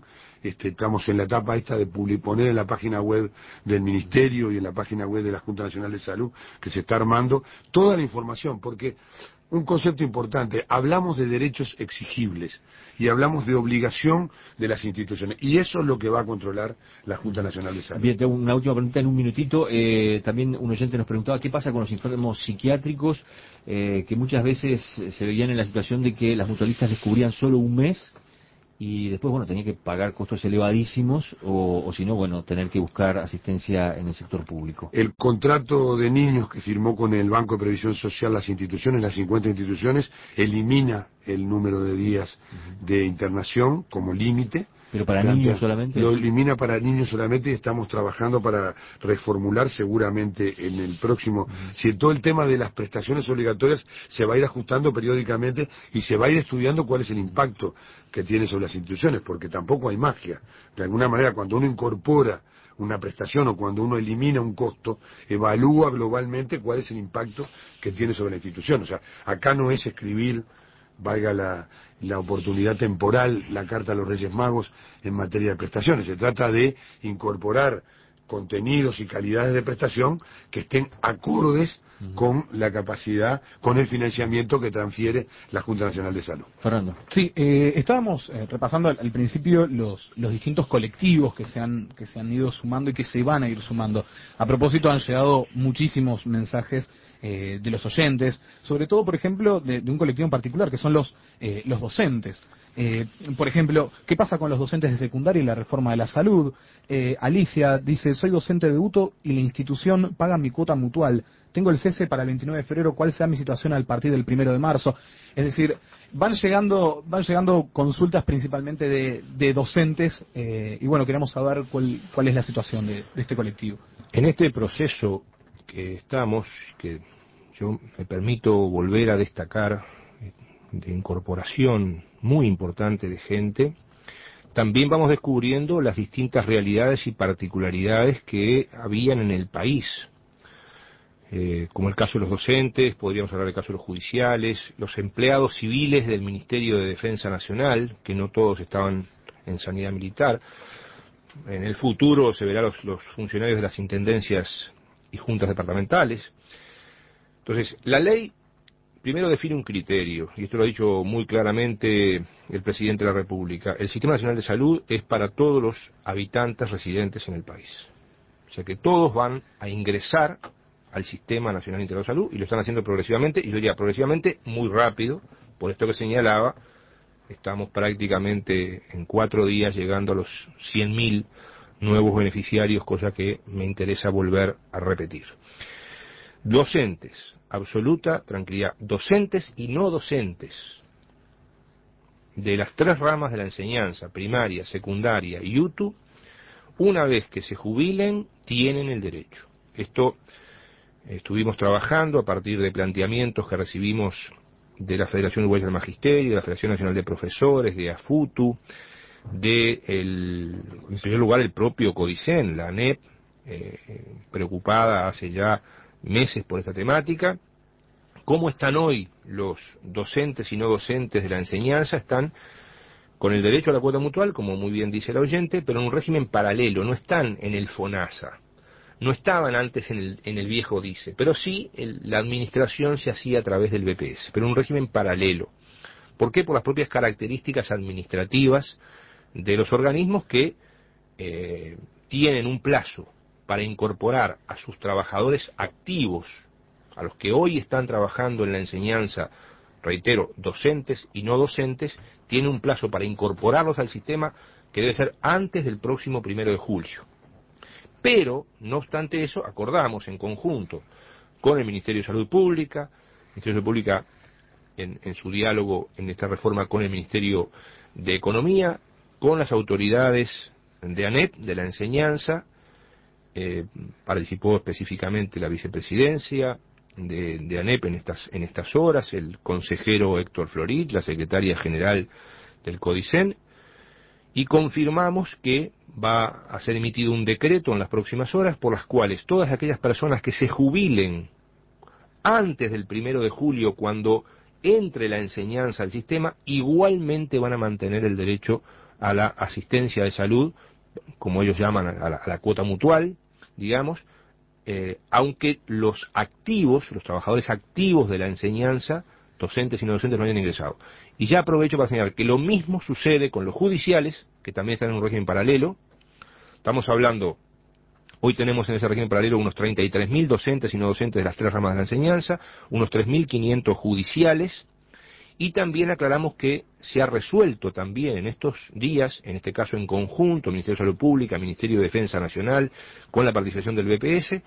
Este, estamos en la etapa esta de poner en la página web del Ministerio y en la página web de la Junta Nacional de Salud, que se está armando, toda la información, porque un concepto importante, hablamos de derechos exigibles y hablamos de obligación de las instituciones, y eso es lo que va a controlar la Junta Nacional de Salud. Bien, tengo una última pregunta en un minutito. Eh, también un oyente nos preguntaba qué pasa con los enfermos psiquiátricos, eh, que muchas veces se veían en la situación de que las mutualistas les cubrían solo un mes y después, bueno, tenía que pagar costos elevadísimos o, o si no, bueno, tener que buscar asistencia en el sector público. El contrato de niños que firmó con el Banco de Previsión Social las instituciones, las cincuenta instituciones, elimina el número de días de internación como límite. ¿Pero para niños solamente? Lo elimina para niños solamente y estamos trabajando para reformular seguramente en el próximo. Uh-huh. Si todo el tema de las prestaciones obligatorias se va a ir ajustando periódicamente y se va a ir estudiando cuál es el impacto que tiene sobre las instituciones, porque tampoco hay magia. De alguna manera, cuando uno incorpora una prestación o cuando uno elimina un costo, evalúa globalmente cuál es el impacto que tiene sobre la institución. O sea, acá no es escribir, valga la, la oportunidad temporal, la carta a los Reyes Magos en materia de prestaciones. Se trata de incorporar contenidos y calidades de prestación que estén acordes uh-huh. con la capacidad, con el financiamiento que transfiere la Junta Nacional de Salud. Fernando. Sí, eh, estábamos eh, repasando al, al principio los, los distintos colectivos que se, han, que se han ido sumando y que se van a ir sumando. A propósito, han llegado muchísimos mensajes eh, de los oyentes, sobre todo, por ejemplo, de, de un colectivo en particular, que son los, eh, los docentes. Eh, por ejemplo, ¿qué pasa con los docentes de secundaria y la reforma de la salud? Eh, Alicia dice, soy docente de U T O y la institución paga mi cuota mutual. Tengo el cese para el veintinueve de febrero, ¿cuál será mi situación al partir del primero de marzo? Es decir, van llegando van llegando consultas principalmente de, de docentes eh, y bueno, queremos saber cuál, cuál es la situación de, de este colectivo. En este proceso que estamos, que yo me permito volver a destacar, de incorporación muy importante de gente, también vamos descubriendo las distintas realidades y particularidades que habían en el país, eh, como el caso de los docentes, podríamos hablar del caso de los judiciales, los empleados civiles del Ministerio de Defensa Nacional, que no todos estaban en sanidad militar. En el futuro se verá los, los funcionarios de las intendencias y juntas departamentales. Entonces, la ley primero define un criterio, y esto lo ha dicho muy claramente el presidente de la República. El Sistema Nacional de Salud es para todos los habitantes residentes en el país. O sea que todos van a ingresar al Sistema Nacional Integrado de Salud, y lo están haciendo progresivamente, y yo diría progresivamente muy rápido, por esto que señalaba, estamos prácticamente en cuatro días llegando a los cien mil nuevos beneficiarios, cosa que me interesa volver a repetir. Docentes, absoluta tranquilidad, docentes y no docentes de las tres ramas de la enseñanza, primaria, secundaria y U T U, una vez que se jubilen, tienen el derecho. Esto estuvimos trabajando a partir de planteamientos que recibimos de la Federación Uruguaya del Magisterio, de la Federación Nacional de Profesores, de AFUTU, de, el, en primer lugar, el propio CODICEN, la ANEP, eh, preocupada hace ya meses por esta temática. ¿Cómo están hoy los docentes y no docentes de la enseñanza? Están con el derecho a la cuota mutual, como muy bien dice el oyente, pero en un régimen paralelo, no están en el FONASA, no estaban antes en el, en el viejo DICE, pero sí el, la administración se hacía a través del B P S, pero en un régimen paralelo. ¿Por qué? Por las propias características administrativas de los organismos que eh, tienen un plazo para incorporar a sus trabajadores activos, a los que hoy están trabajando en la enseñanza, reitero, docentes y no docentes, tiene un plazo para incorporarlos al sistema que debe ser antes del próximo primero de julio. Pero, no obstante eso, acordamos en conjunto con el Ministerio de Salud Pública, el Ministerio de Salud Pública en, en su diálogo en esta reforma con el Ministerio de Economía, con las autoridades de ANEP, de la enseñanza, eh, participó específicamente la vicepresidencia de, de ANEP en estas, en estas horas, el consejero Héctor Florit, la secretaria general del CODICEN, y confirmamos que va a ser emitido un decreto en las próximas horas por las cuales todas aquellas personas que se jubilen antes del primero de julio, cuando entre la enseñanza al sistema, igualmente van a mantener el derecho a la asistencia de salud, como ellos llaman, a la, a la cuota mutual, digamos, eh, aunque los activos, los trabajadores activos de la enseñanza, docentes y no docentes, no hayan ingresado. Y ya aprovecho para señalar que lo mismo sucede con los judiciales, que también están en un régimen paralelo. Estamos hablando, hoy tenemos en ese régimen paralelo unos treinta y tres mil docentes y no docentes de las tres ramas de la enseñanza, unos tres mil quinientos judiciales, y también aclaramos que se ha resuelto también en estos días, en este caso en conjunto, Ministerio de Salud Pública, Ministerio de Defensa Nacional, con la participación del B P S,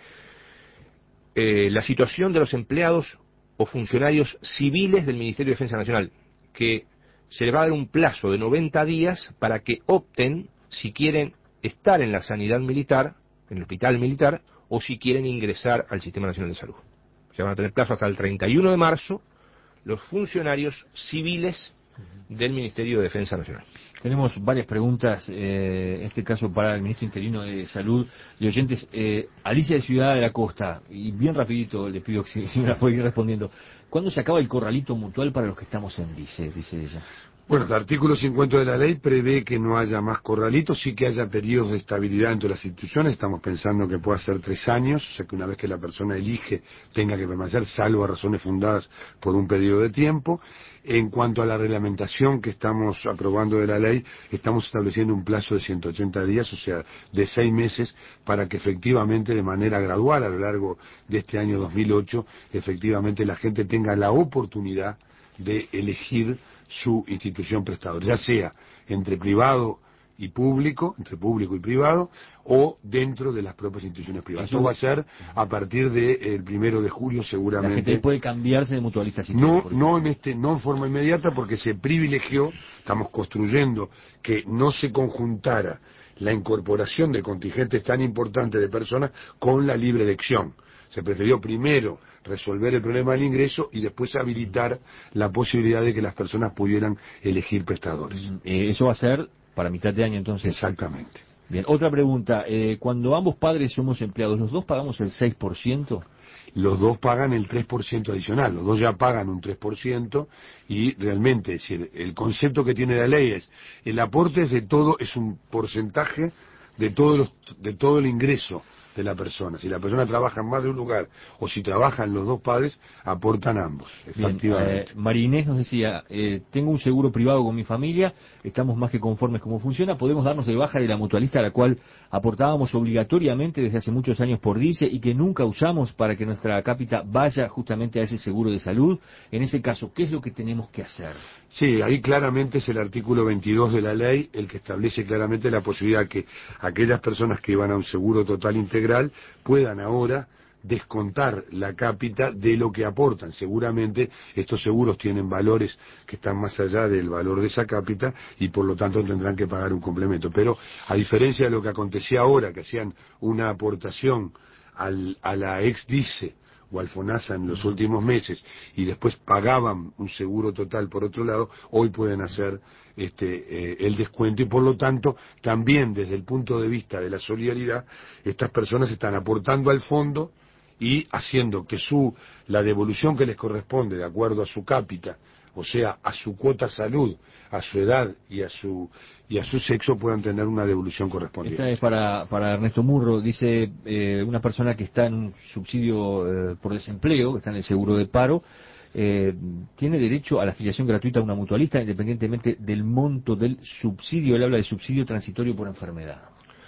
eh, la situación de los empleados o funcionarios civiles del Ministerio de Defensa Nacional, que se les va a dar un plazo de noventa días para que opten si quieren estar en la sanidad militar, en el hospital militar, o si quieren ingresar al Sistema Nacional de Salud. Se van a tener plazo hasta el treinta y uno de marzo los funcionarios civiles del Ministerio de Defensa Nacional. Tenemos varias preguntas, eh, en este caso para el ministro interino de Salud y oyentes. Eh, Alicia de Ciudad de la Costa, y bien rapidito le pido que si, si me la puede ir respondiendo. ¿Cuándo se acaba el corralito mutual para los que estamos en DICE? Dice ella. Bueno, el artículo cincuenta de la ley prevé que no haya más corralitos, sí que haya periodos de estabilidad entre las instituciones. Estamos pensando que pueda ser tres años, o sea que una vez que la persona elige tenga que permanecer, salvo a razones fundadas por un periodo de tiempo. En cuanto a la reglamentación que estamos aprobando de la ley, estamos estableciendo un plazo de ciento ochenta días, o sea, de seis meses, para que efectivamente de manera gradual a lo largo de este año dos mil ocho, efectivamente la gente tenga la oportunidad de elegir su institución prestadora, ya sea entre privado y público, entre público y privado, o dentro de las propias instituciones privadas. Eso va a ser a partir del primero de julio seguramente. La gente puede cambiarse de mutualista si no, quiere, no en este, no en forma inmediata, porque se privilegió, estamos construyendo que no se conjuntara la incorporación de contingentes tan importantes de personas con la libre elección. Se prefirió primero resolver el problema del ingreso y después habilitar la posibilidad de que las personas pudieran elegir prestadores. Eh, eso va a ser para mitad de año entonces. Exactamente. Bien, otra pregunta. Eh, cuando ambos padres somos empleados, ¿los dos pagamos el seis por ciento? Los dos pagan el tres por ciento adicional, los dos ya pagan un tres por ciento y realmente, es decir, el concepto que tiene la ley es, el aporte es de todo, es un porcentaje de todo, los, de todo el ingreso de la persona. Si la persona trabaja en más de un lugar o si trabajan los dos padres, aportan ambos, efectivamente. Bien, eh, María Inés nos decía, eh, tengo un seguro privado con mi familia, estamos más que conformes cómo funciona, podemos darnos de baja de la mutualista a la cual aportábamos obligatoriamente desde hace muchos años por DICE y que nunca usamos para que nuestra cápita vaya justamente a ese seguro de salud. En ese caso, ¿qué es lo que tenemos que hacer? Sí, ahí claramente es el artículo veintidós de la ley el que establece claramente la posibilidad que aquellas personas que iban a un seguro total integral puedan ahora descontar la cápita de lo que aportan. Seguramente estos seguros tienen valores que están más allá del valor de esa cápita y por lo tanto tendrán que pagar un complemento. Pero a diferencia de lo que acontecía ahora, que hacían una aportación al, a la ex DICE o al FONASA en los últimos meses y después pagaban un seguro total por otro lado, hoy pueden hacer este eh, el descuento y por lo tanto también desde el punto de vista de la solidaridad estas personas están aportando al fondo y haciendo que su la devolución que les corresponde de acuerdo a su cápita, o sea, a su cuota salud, a su edad y a su y a su sexo puedan tener una devolución correspondiente. Esta es para, para Ernesto Murro. Dice eh, una persona que está en un subsidio eh, por desempleo, que está en el seguro de paro, eh, tiene derecho a la afiliación gratuita a una mutualista independientemente del monto del subsidio. Él habla de subsidio transitorio por enfermedad.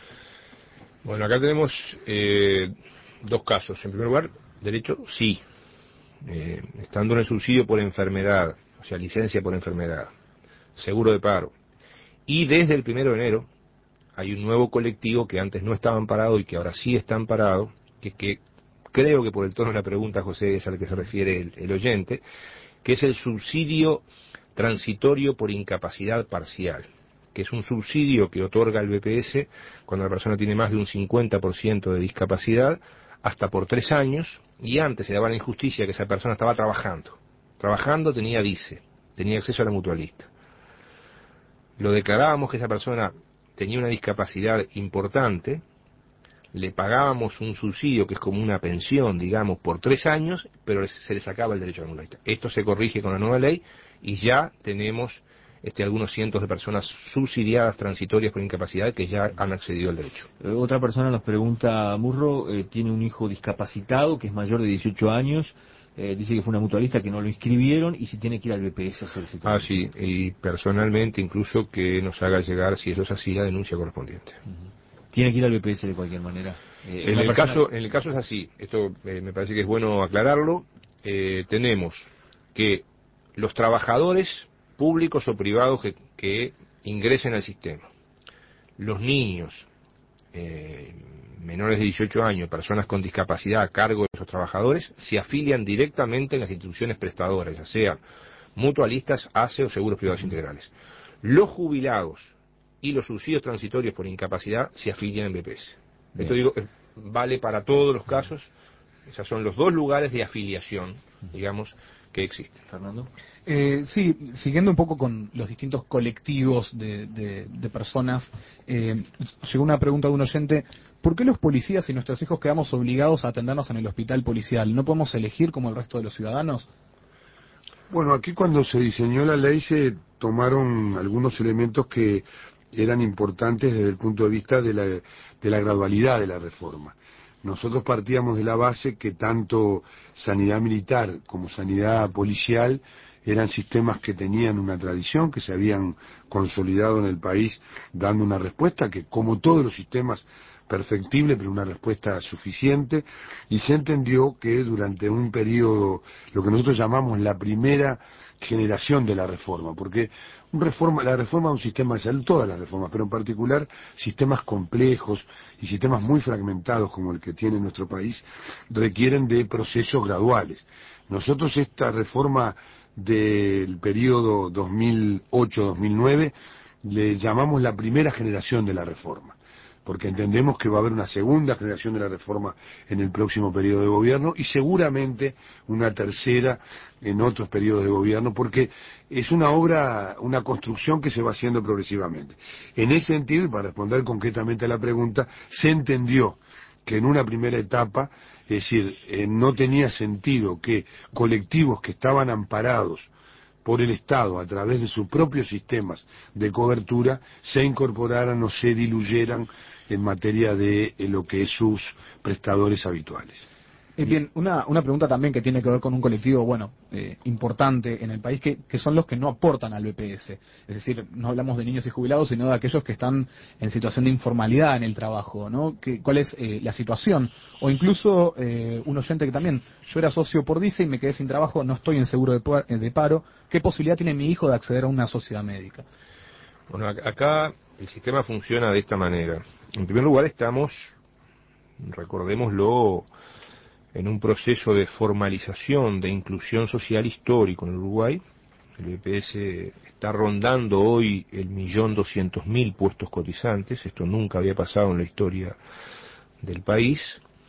Bueno, acá tenemos eh, dos casos. En primer lugar, derecho, sí. Eh, estando en el subsidio por enfermedad, o sea, licencia por enfermedad, seguro de paro. Y desde el primero de enero hay un nuevo colectivo que antes no estaba amparado y que ahora sí está amparado, que, que creo que por el tono de la pregunta, José, es al que se refiere el, el oyente, que es el subsidio transitorio por incapacidad parcial, que es un subsidio que otorga el B P S cuando la persona tiene más de un cincuenta por ciento de discapacidad, hasta por tres años, y antes se daba la injusticia que esa persona estaba trabajando. Trabajando tenía DICE, tenía acceso a la mutualista. Lo declarábamos que esa persona tenía una discapacidad importante, le pagábamos un subsidio que es como una pensión, digamos, por tres años, pero se le sacaba el derecho a la mutualista. Esto se corrige con la nueva ley y ya tenemos este, algunos cientos de personas subsidiadas transitorias por incapacidad que ya han accedido al derecho. Eh, otra persona nos pregunta, Murro, eh, tiene un hijo discapacitado que es mayor de dieciocho años, eh, dice que fue una mutualista que no lo inscribieron y si tiene que ir al B P S a hacer ese Ah, sí, y personalmente incluso que nos haga llegar, si eso es así, la denuncia correspondiente. Uh-huh. Tiene que ir al B P S de cualquier manera. Eh, en, el persona... caso, en el caso es así, esto eh, me parece que es bueno aclararlo, eh, tenemos que los trabajadores públicos o privados que, que ingresen al sistema, los niños eh, menores de dieciocho años, personas con discapacidad a cargo de esos trabajadores, se afilian directamente en las instituciones prestadoras, ya sean mutualistas, A C E o seguros privados integrales. Los jubilados y los subsidios transitorios por incapacidad se afilian en B P S. Bien. Esto digo, vale para todos los casos. Esos son los dos lugares de afiliación, digamos, que existen. Fernando. Eh, sí, siguiendo un poco con los distintos colectivos de, de, de personas, eh, llegó una pregunta de un oyente: ¿por qué los policías y nuestros hijos quedamos obligados a atendernos en el hospital policial? ¿No podemos elegir como el resto de los ciudadanos? Bueno, aquí cuando se diseñó la ley se tomaron algunos elementos que eran importantes desde el punto de vista de la, de la gradualidad de la reforma. Nosotros partíamos de la base que tanto sanidad militar como sanidad policial eran sistemas que tenían una tradición, que se habían consolidado en el país dando una respuesta que, como todos los sistemas, perfectible, pero una respuesta suficiente, y se entendió que durante un periodo, lo que nosotros llamamos la primera generación de la reforma, porque un reforma, la reforma de un sistema de salud, todas las reformas, pero en particular sistemas complejos y sistemas muy fragmentados como el que tiene nuestro país, requieren de procesos graduales. Nosotros esta reforma del periodo dos mil ocho a dos mil nueve le llamamos la primera generación de la reforma, porque entendemos que va a haber una segunda generación de la reforma en el próximo periodo de gobierno y seguramente una tercera en otros periodos de gobierno, porque es una obra, una construcción que se va haciendo progresivamente. En ese sentido, y para responder concretamente a la pregunta, se entendió que en una primera etapa, es decir, eh, no tenía sentido que colectivos que estaban amparados por el Estado a través de sus propios sistemas de cobertura se incorporaran o se diluyeran en materia de eh, lo que es sus prestadores habituales. Eh, bien, una, una pregunta también que tiene que ver con un colectivo, bueno, eh, importante en el país, que, que son los que no aportan al B P S. Es decir, no hablamos de niños y jubilados, sino de aquellos que están en situación de informalidad en el trabajo, ¿no? Que, ¿cuál es eh, la situación? O incluso eh, un oyente que también, yo era socio por D I C E y me quedé sin trabajo, no estoy en seguro de, de paro. ¿Qué posibilidad tiene mi hijo de acceder a una sociedad médica? Bueno, acá el sistema funciona de esta manera. En primer lugar estamos, recordémoslo, en un proceso de formalización, de inclusión social histórico en Uruguay. El B P S está rondando hoy el millón doscientos mil puestos cotizantes. Esto nunca había pasado en la historia del país.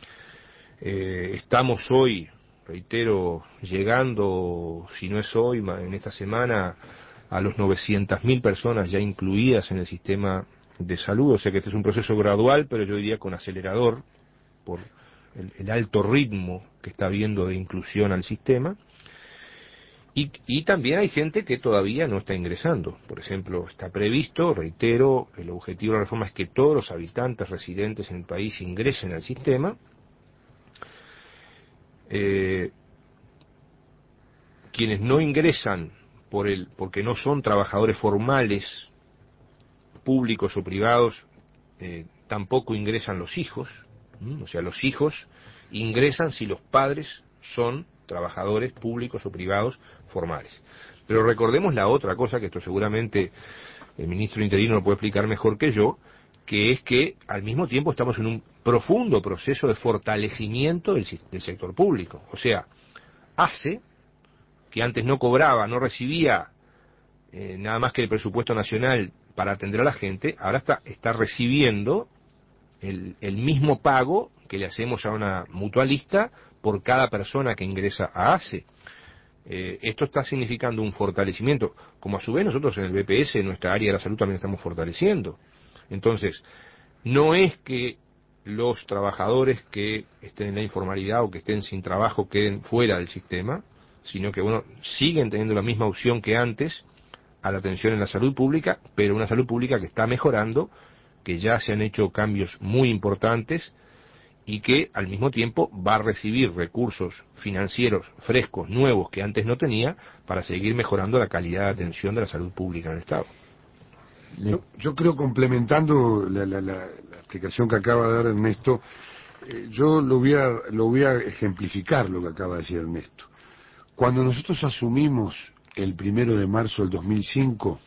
Eh, estamos hoy, reitero, llegando, si no es hoy, en esta semana, a los novecientas mil personas ya incluidas en el sistema de salud. O sea que este es un proceso gradual, pero yo diría con acelerador, por El, el alto ritmo que está habiendo de inclusión al sistema, y, y también hay gente que todavía no está ingresando. Por ejemplo, está previsto, reitero, el objetivo de la reforma es que todos los habitantes residentes en el país ingresen al sistema. Eh, quienes no ingresan por el, porque no son trabajadores formales, públicos o privados, eh, tampoco ingresan los hijos. O sea, los hijos ingresan si los padres son trabajadores públicos o privados formales. Pero recordemos la otra cosa, que esto seguramente el ministro interino lo puede explicar mejor que yo, que es que al mismo tiempo estamos en un profundo proceso de fortalecimiento del, del sector público. O sea, A C E, que antes no cobraba, no recibía eh, nada más que el presupuesto nacional para atender a la gente, ahora está, está recibiendo El, el mismo pago que le hacemos a una mutualista por cada persona que ingresa a A C E. Eh, esto está significando un fortalecimiento, como a su vez nosotros en el B P S, en nuestra área de la salud, también estamos fortaleciendo. Entonces, no es que los trabajadores que estén en la informalidad o que estén sin trabajo queden fuera del sistema, sino que, bueno, siguen teniendo la misma opción que antes a la atención en la salud pública, pero una salud pública que está mejorando, que ya se han hecho cambios muy importantes y que al mismo tiempo va a recibir recursos financieros frescos, nuevos, que antes no tenía, para seguir mejorando la calidad de atención de la salud pública en el Estado. Yo, yo creo, complementando la, la, la, la explicación que acaba de dar Ernesto, eh, yo lo voy, a, lo voy a ejemplificar lo que acaba de decir Ernesto. Cuando nosotros asumimos el primero de marzo del dos mil cinco,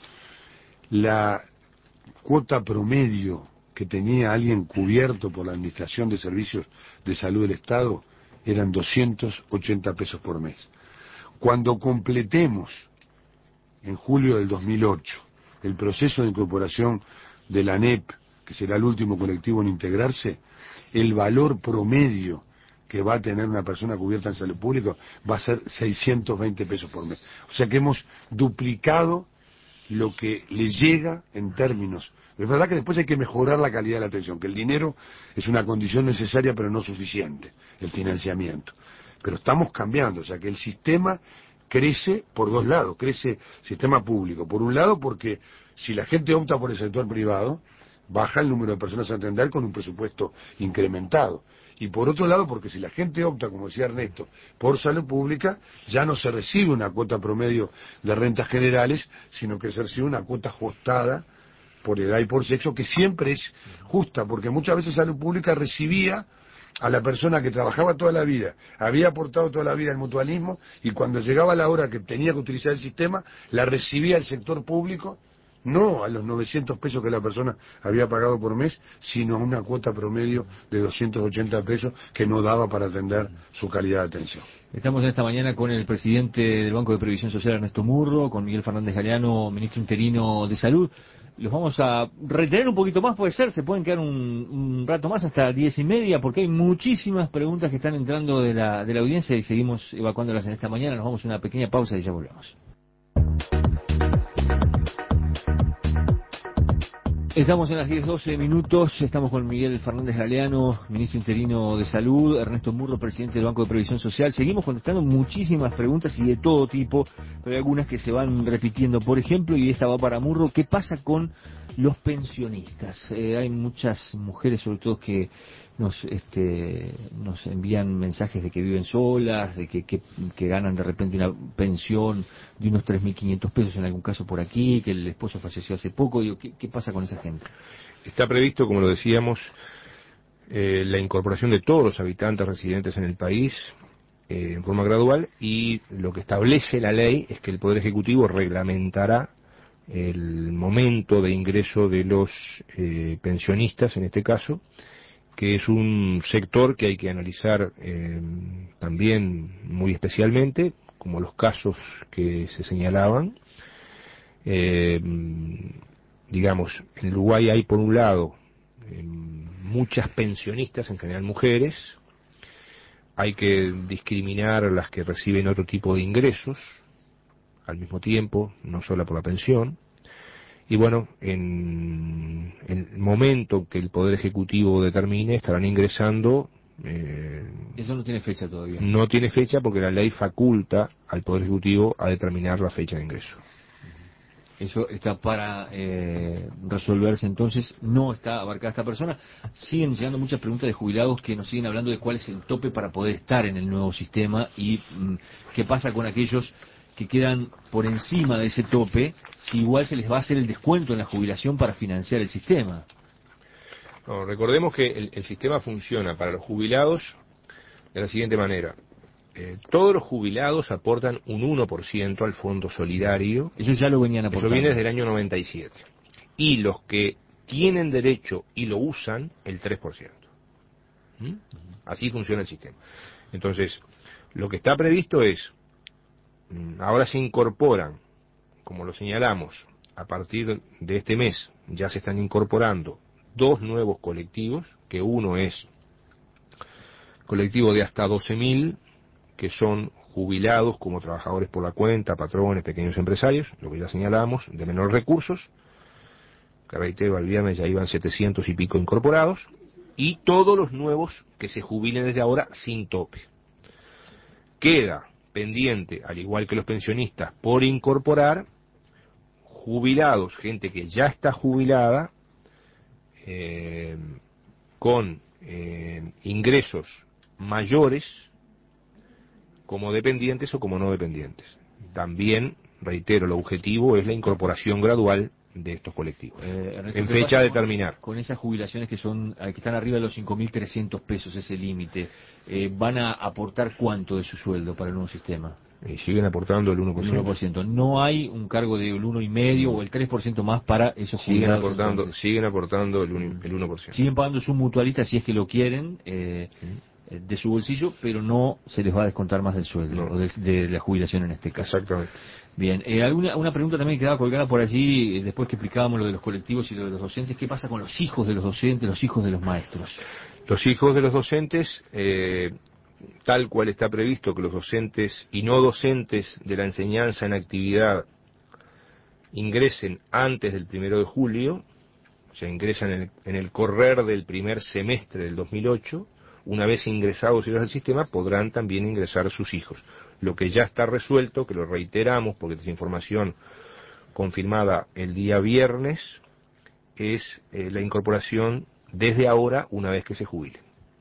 la cuota promedio que tenía alguien cubierto por la Administración de Servicios de Salud del Estado eran doscientos ochenta pesos por mes. Cuando completemos en julio del dos mil ocho el proceso de incorporación de la A N E P, que será el último colectivo en integrarse, el valor promedio que va a tener una persona cubierta en salud pública va a ser seiscientos veinte pesos por mes. O sea que hemos duplicado lo que le llega en términos. Es verdad que después hay que mejorar la calidad de la atención, que el dinero es una condición necesaria pero no suficiente, el financiamiento. Pero estamos cambiando, o sea que el sistema crece por dos lados, crece sistema público. Por un lado porque si la gente opta por el sector privado, baja el número de personas a atender con un presupuesto incrementado. Y por otro lado porque si la gente opta, como decía Ernesto, por salud pública, ya no se recibe una cuota promedio de rentas generales, sino que se recibe una cuota ajustada por edad y por sexo, que siempre es justa, porque muchas veces salud pública recibía a la persona que trabajaba toda la vida, había aportado toda la vida al mutualismo, y cuando llegaba la hora que tenía que utilizar el sistema, la recibía el sector público, no a los novecientos pesos que la persona había pagado por mes, sino a una cuota promedio de doscientos ochenta pesos que no daba para atender su calidad de atención. Estamos esta mañana con el presidente del Banco de Previsión Social, Ernesto Murro, con Miguel Fernández Galeano, ministro interino de Salud. Los vamos a retener un poquito más, puede ser, se pueden quedar un, un rato más hasta diez y media, porque hay muchísimas preguntas que están entrando de la, de la audiencia y seguimos evacuándolas en esta mañana. Nos vamos a una pequeña pausa y ya volvemos. Estamos en las diez doce minutos, estamos con Miguel Fernández Galeano, ministro interino de Salud, Ernesto Murro, presidente del Banco de Previsión Social. Seguimos contestando muchísimas preguntas y de todo tipo, pero hay algunas que se van repitiendo. Por ejemplo, y esta va para Murro, ¿qué pasa con los pensionistas? Eh, hay muchas mujeres, sobre todo, que nos este nos envían mensajes de que viven solas, de que, que, que ganan de repente una pensión de unos tres mil quinientos pesos en algún caso por aquí, que el esposo falleció hace poco. Digo, ¿qué, qué pasa con esa gente? Está previsto, como lo decíamos, eh, la incorporación de todos los habitantes residentes en el país eh, en forma gradual, y lo que establece la ley es que el Poder Ejecutivo reglamentará el momento de ingreso de los eh, pensionistas, en este caso, que es un sector que hay que analizar eh, también muy especialmente, como los casos que se señalaban. Eh, digamos, en Uruguay hay por un lado eh, muchas pensionistas, en general mujeres, hay que discriminar a las que reciben otro tipo de ingresos al mismo tiempo, no solo por la pensión. Y bueno, en, en el momento que el Poder Ejecutivo determine, estarán ingresando. Eh, Eso no tiene fecha todavía. No tiene fecha porque la ley faculta al Poder Ejecutivo a determinar la fecha de ingreso. Eso está para eh, resolverse entonces, no está abarcada esta persona. Siguen llegando muchas preguntas de jubilados que nos siguen hablando de cuál es el tope para poder estar en el nuevo sistema y mm, qué pasa con aquellos que quedan por encima de ese tope, si igual se les va a hacer el descuento en la jubilación para financiar el sistema. No, recordemos que el, el sistema funciona para los jubilados de la siguiente manera. Eh, todos los jubilados aportan un uno por ciento al Fondo Solidario. Eso ya lo venían aportando. Eso viene desde el año noventa y siete. Y los que tienen derecho y lo usan, el tres por ciento. ¿Mm? Así funciona el sistema. Entonces, lo que está previsto es, ahora se incorporan, como lo señalamos, a partir de este mes ya se están incorporando dos nuevos colectivos, que uno es colectivo de hasta doce mil, que son jubilados como trabajadores por la cuenta, patrones, pequeños empresarios, lo que ya señalamos, de menores recursos, que reitero, al viernes ya iban setecientos y pico incorporados, y todos los nuevos que se jubilen desde ahora sin tope. Queda pendiente, al igual que los pensionistas, por incorporar jubilados, gente que ya está jubilada, eh, con eh, ingresos mayores como dependientes o como no dependientes. También, reitero, el objetivo es la incorporación gradual de estos colectivos, Eh, en fecha a determinar. Con esas jubilaciones que son que están arriba de los cinco mil trescientos pesos, ese límite, eh, ¿van a aportar cuánto de su sueldo para el nuevo sistema? Y siguen aportando el uno por ciento. El uno por ciento. No hay un cargo del uno coma cinco o el tres por ciento más para esos siguen jubilados. aportando Entonces, siguen aportando el uno, el uno por ciento. siguen pagando su mutualista si es que lo quieren, eh, de su bolsillo, pero no se les va a descontar más del sueldo, No. o de, de la jubilación en este caso. Exactamente. Bien, eh, alguna una pregunta también quedaba colgada por allí, eh, después que explicábamos lo de los colectivos y lo de los docentes. ¿Qué pasa con los hijos de los docentes, los hijos de los maestros? Los hijos de los docentes, eh, tal cual está previsto que los docentes y no docentes de la enseñanza en actividad ingresen antes del primero de julio, o sea, ingresan en el, en el correr del primer semestre del dos mil ocho, una vez ingresados ellos al sistema, podrán también ingresar sus hijos. Lo que ya está resuelto, que lo reiteramos porque es información confirmada el día viernes, es eh, la incorporación desde ahora, una vez que se jubilen.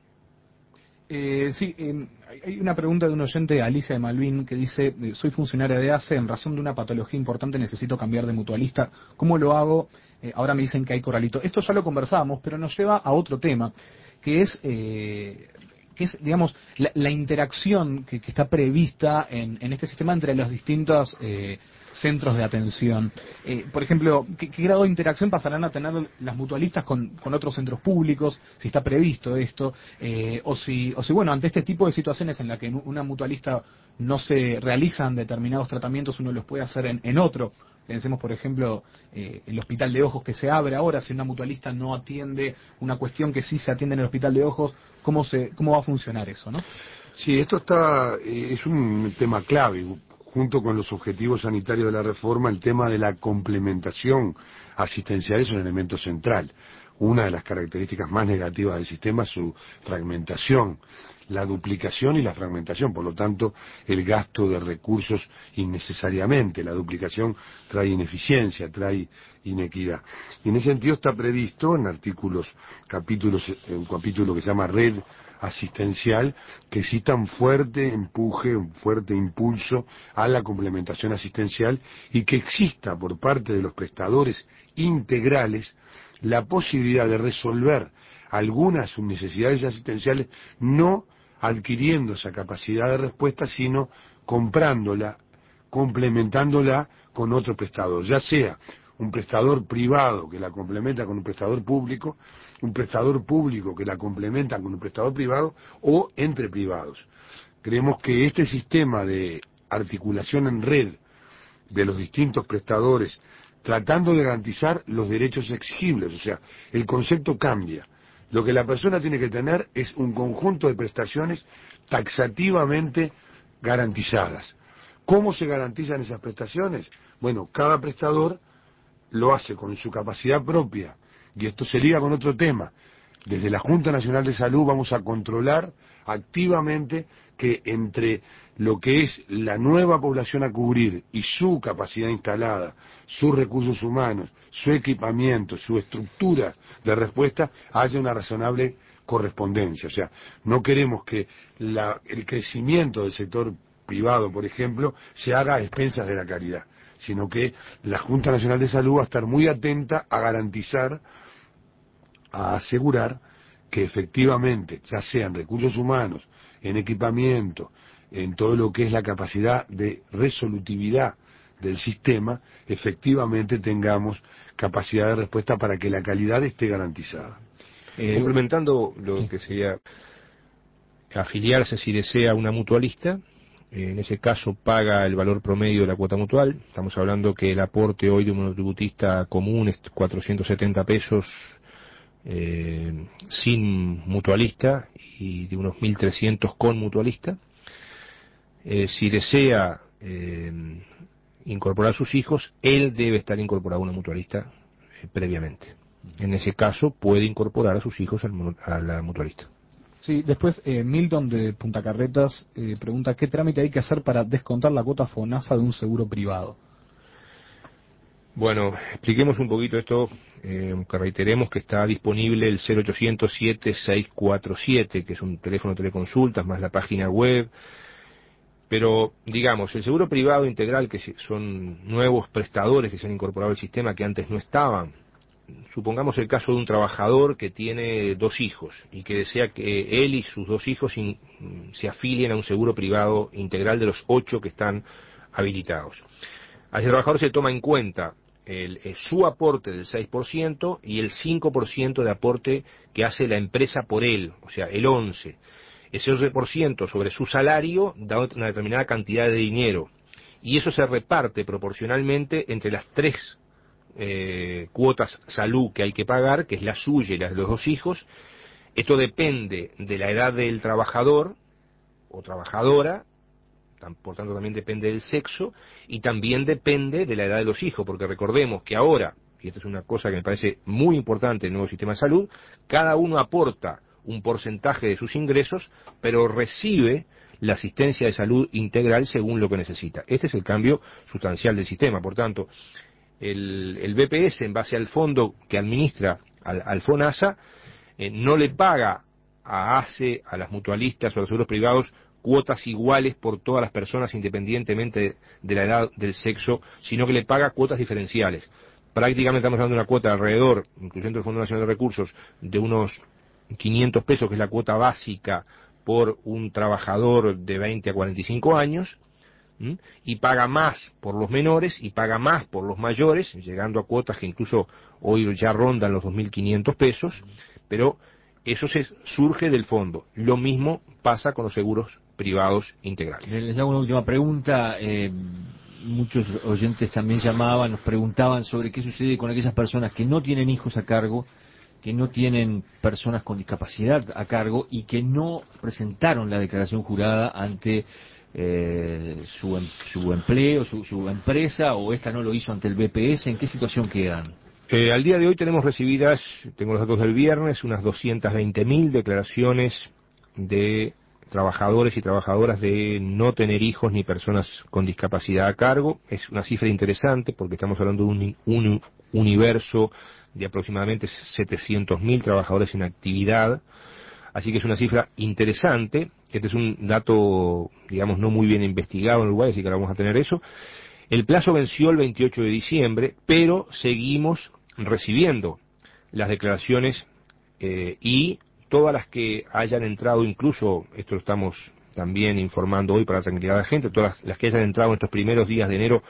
Eh, sí, eh, hay una pregunta de un oyente, Alicia de Malvin, que dice: eh, soy funcionaria de A C E, en razón de una patología importante necesito cambiar de mutualista, ¿cómo lo hago? Eh, ahora me dicen que hay corralito. Esto ya lo conversábamos, pero nos lleva a otro tema, que es, eh, que es digamos, la, la interacción que, que está prevista en, en este sistema entre los distintos eh, centros de atención. Eh, por ejemplo, ¿qué, ¿qué grado de interacción pasarán a tener las mutualistas con, con otros centros públicos, si está previsto esto? Eh, o si, o si, bueno, ante este tipo de situaciones en la que en una mutualista no se realizan determinados tratamientos, uno los puede hacer en, en otro. Pensemos, por ejemplo, eh, el hospital de ojos que se abre ahora, si una mutualista no atiende una cuestión que sí se atiende en el hospital de ojos, ¿cómo se cómo va a funcionar eso, no? Sí, esto está eh, es un tema clave, junto con los objetivos sanitarios de la reforma. El tema de la complementación asistencial es un elemento central. Una de las características más negativas del sistema es su fragmentación, la duplicación y la fragmentación, por lo tanto el gasto de recursos innecesariamente. La duplicación trae ineficiencia, trae inequidad. Y en ese sentido está previsto en artículos, capítulos, un capítulo que se llama Red Asistencial, que exista un fuerte empuje, un fuerte impulso a la complementación asistencial, y que exista por parte de los prestadores integrales la posibilidad de resolver algunas de sus necesidades asistenciales no adquiriendo esa capacidad de respuesta, sino comprándola, complementándola con otro prestador, ya sea un prestador privado que la complementa con un prestador público, un prestador público que la complementa con un prestador privado, o entre privados. Creemos que este sistema de articulación en red de los distintos prestadores, tratando de garantizar los derechos exigibles, o sea, el concepto cambia. Lo que la persona tiene que tener es un conjunto de prestaciones taxativamente garantizadas. ¿Cómo se garantizan esas prestaciones? Bueno, cada prestador lo hace con su capacidad propia, y esto se liga con otro tema. Desde la Junta Nacional de Salud vamos a controlar activamente que entre lo que es la nueva población a cubrir y su capacidad instalada, sus recursos humanos, su equipamiento, su estructura de respuesta, haya una razonable correspondencia. O sea, no queremos que la, el crecimiento del sector privado, por ejemplo, se haga a expensas de la calidad, sino que la Junta Nacional de Salud va a estar muy atenta a garantizar, a asegurar que efectivamente, ya sean recursos humanos, en equipamiento, en todo lo que es la capacidad de resolutividad del sistema, efectivamente tengamos capacidad de respuesta para que la calidad esté garantizada. Eh, complementando lo sí. que sería afiliarse si desea una mutualista, en ese caso paga el valor promedio de la cuota mutual. Estamos hablando que el aporte hoy de un monotributista común es cuatrocientos setenta pesos eh, sin mutualista, y de unos mil trescientos con mutualista. Eh, si desea eh, incorporar a sus hijos, él debe estar incorporado a una mutualista eh, previamente. En ese caso puede incorporar a sus hijos al, a la mutualista. Sí, después eh, Milton de Punta Carretas eh, pregunta: ¿qué trámite hay que hacer para descontar la cuota FONASA de un seguro privado? Bueno, expliquemos un poquito esto, eh, que reiteremos que está disponible el cero ochocientos siete seis cuatro siete, que es un teléfono de teleconsultas, más la página web. Pero, digamos, el seguro privado integral, que son nuevos prestadores que se han incorporado al sistema que antes no estaban. Supongamos el caso de un trabajador que tiene dos hijos y que desea que él y sus dos hijos in, se afilien a un seguro privado integral de los ocho que están habilitados. A ese trabajador se toma en cuenta el, el, su aporte del seis por ciento y el cinco por ciento de aporte que hace la empresa por él, o sea, el once por ciento. Ese once por ciento sobre su salario da una determinada cantidad de dinero y eso se reparte proporcionalmente entre las tres eh, cuotas salud que hay que pagar, que es la suya y la de los dos hijos. Esto depende de la edad del trabajador o trabajadora, por tanto también depende del sexo y también depende de la edad de los hijos, porque recordemos que ahora, y esta es una cosa que me parece muy importante en el nuevo sistema de salud, cada uno aporta un porcentaje de sus ingresos, pero recibe la asistencia de salud integral según lo que necesita. Este es el cambio sustancial del sistema. Por tanto, el, el B P S, en base al fondo que administra al, al FONASA, eh, no le paga a ACE, a las mutualistas o a los seguros privados, cuotas iguales por todas las personas independientemente de la edad, del sexo, sino que le paga cuotas diferenciales. Prácticamente estamos hablando de una cuota alrededor, incluyendo el Fondo Nacional de Recursos, de unos quinientos pesos, que es la cuota básica por un trabajador de veinte a cuarenta y cinco años, ¿m? Y paga más por los menores y paga más por los mayores, llegando a cuotas que incluso hoy ya rondan los dos mil quinientos pesos, pero eso se surge del fondo. Lo mismo pasa con los seguros privados integrales. Les hago una última pregunta. Eh, muchos oyentes también llamaban, nos preguntaban sobre qué sucede con aquellas personas que no tienen hijos a cargo, que no tienen personas con discapacidad a cargo y que no presentaron la declaración jurada ante eh, su, su empleo, su, su empresa, o esta no lo hizo ante el B P S. ¿En qué situación quedan? Eh, al día de hoy tenemos recibidas, tengo los datos del viernes, unas doscientas veinte mil declaraciones de trabajadores y trabajadoras de no tener hijos ni personas con discapacidad a cargo. Es una cifra interesante porque estamos hablando de un, un universo de aproximadamente setecientos mil trabajadores en actividad, así que es una cifra interesante. Este es un dato, digamos, no muy bien investigado en Uruguay, así que ahora vamos a tener eso. El plazo venció el veintiocho de diciembre, pero seguimos recibiendo las declaraciones eh, y todas las que hayan entrado, incluso, esto lo estamos también informando hoy para la tranquilidad de la gente, todas las, las que hayan entrado en estos primeros días de enero,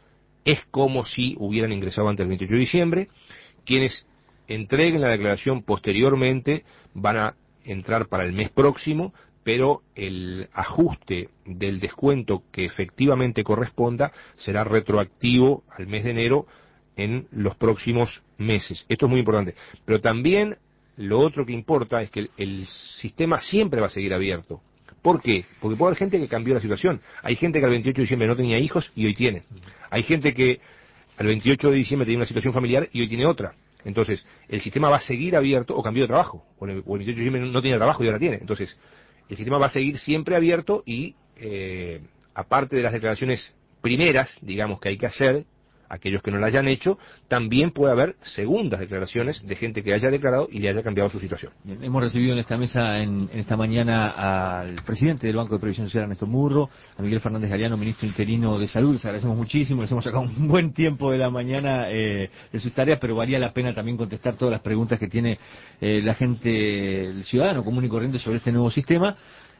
es como si hubieran ingresado antes del veintiocho de diciembre. Quienes entreguen la declaración posteriormente van a entrar para el mes próximo, pero el ajuste del descuento que efectivamente corresponda será retroactivo al mes de enero en los próximos meses. Esto es muy importante. Pero también lo otro que importa es que el, el sistema siempre va a seguir abierto. ¿Por qué? Porque puede haber gente que cambió la situación. Hay gente que al veintiocho de diciembre no tenía hijos y hoy tiene. Hay gente que al veintiocho de diciembre tenía una situación familiar y hoy tiene otra. Entonces, el sistema va a seguir abierto o cambió de trabajo. O el, o el veintiocho de diciembre no tenía trabajo y ahora tiene. Entonces, el sistema va a seguir siempre abierto y, eh, aparte de las declaraciones primeras, digamos, que hay que hacer, aquellos que no la hayan hecho, también puede haber segundas declaraciones de gente que haya declarado y le haya cambiado su situación. Bien, hemos recibido en esta mesa, en, en esta mañana, al presidente del Banco de Previsión Social, Ernesto Murro, a Miguel Fernández Galeano, ministro interino de Salud. Les agradecemos muchísimo, les hemos sacado un buen tiempo de la mañana eh, de sus tareas, pero valía la pena también contestar todas las preguntas que tiene eh, la gente, el ciudadano común y corriente sobre este nuevo sistema.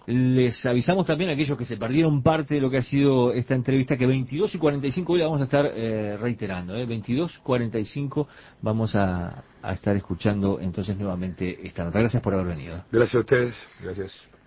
Les avisamos también a aquellos que se perdieron parte de lo que ha sido esta entrevista, que veintidós y cuarenta y cinco hoy la vamos a estar eh, reiterando, ¿eh? veintidós y cuarenta y cinco vamos a, a estar escuchando entonces nuevamente esta nota. Gracias por haber venido. Gracias a ustedes. Gracias.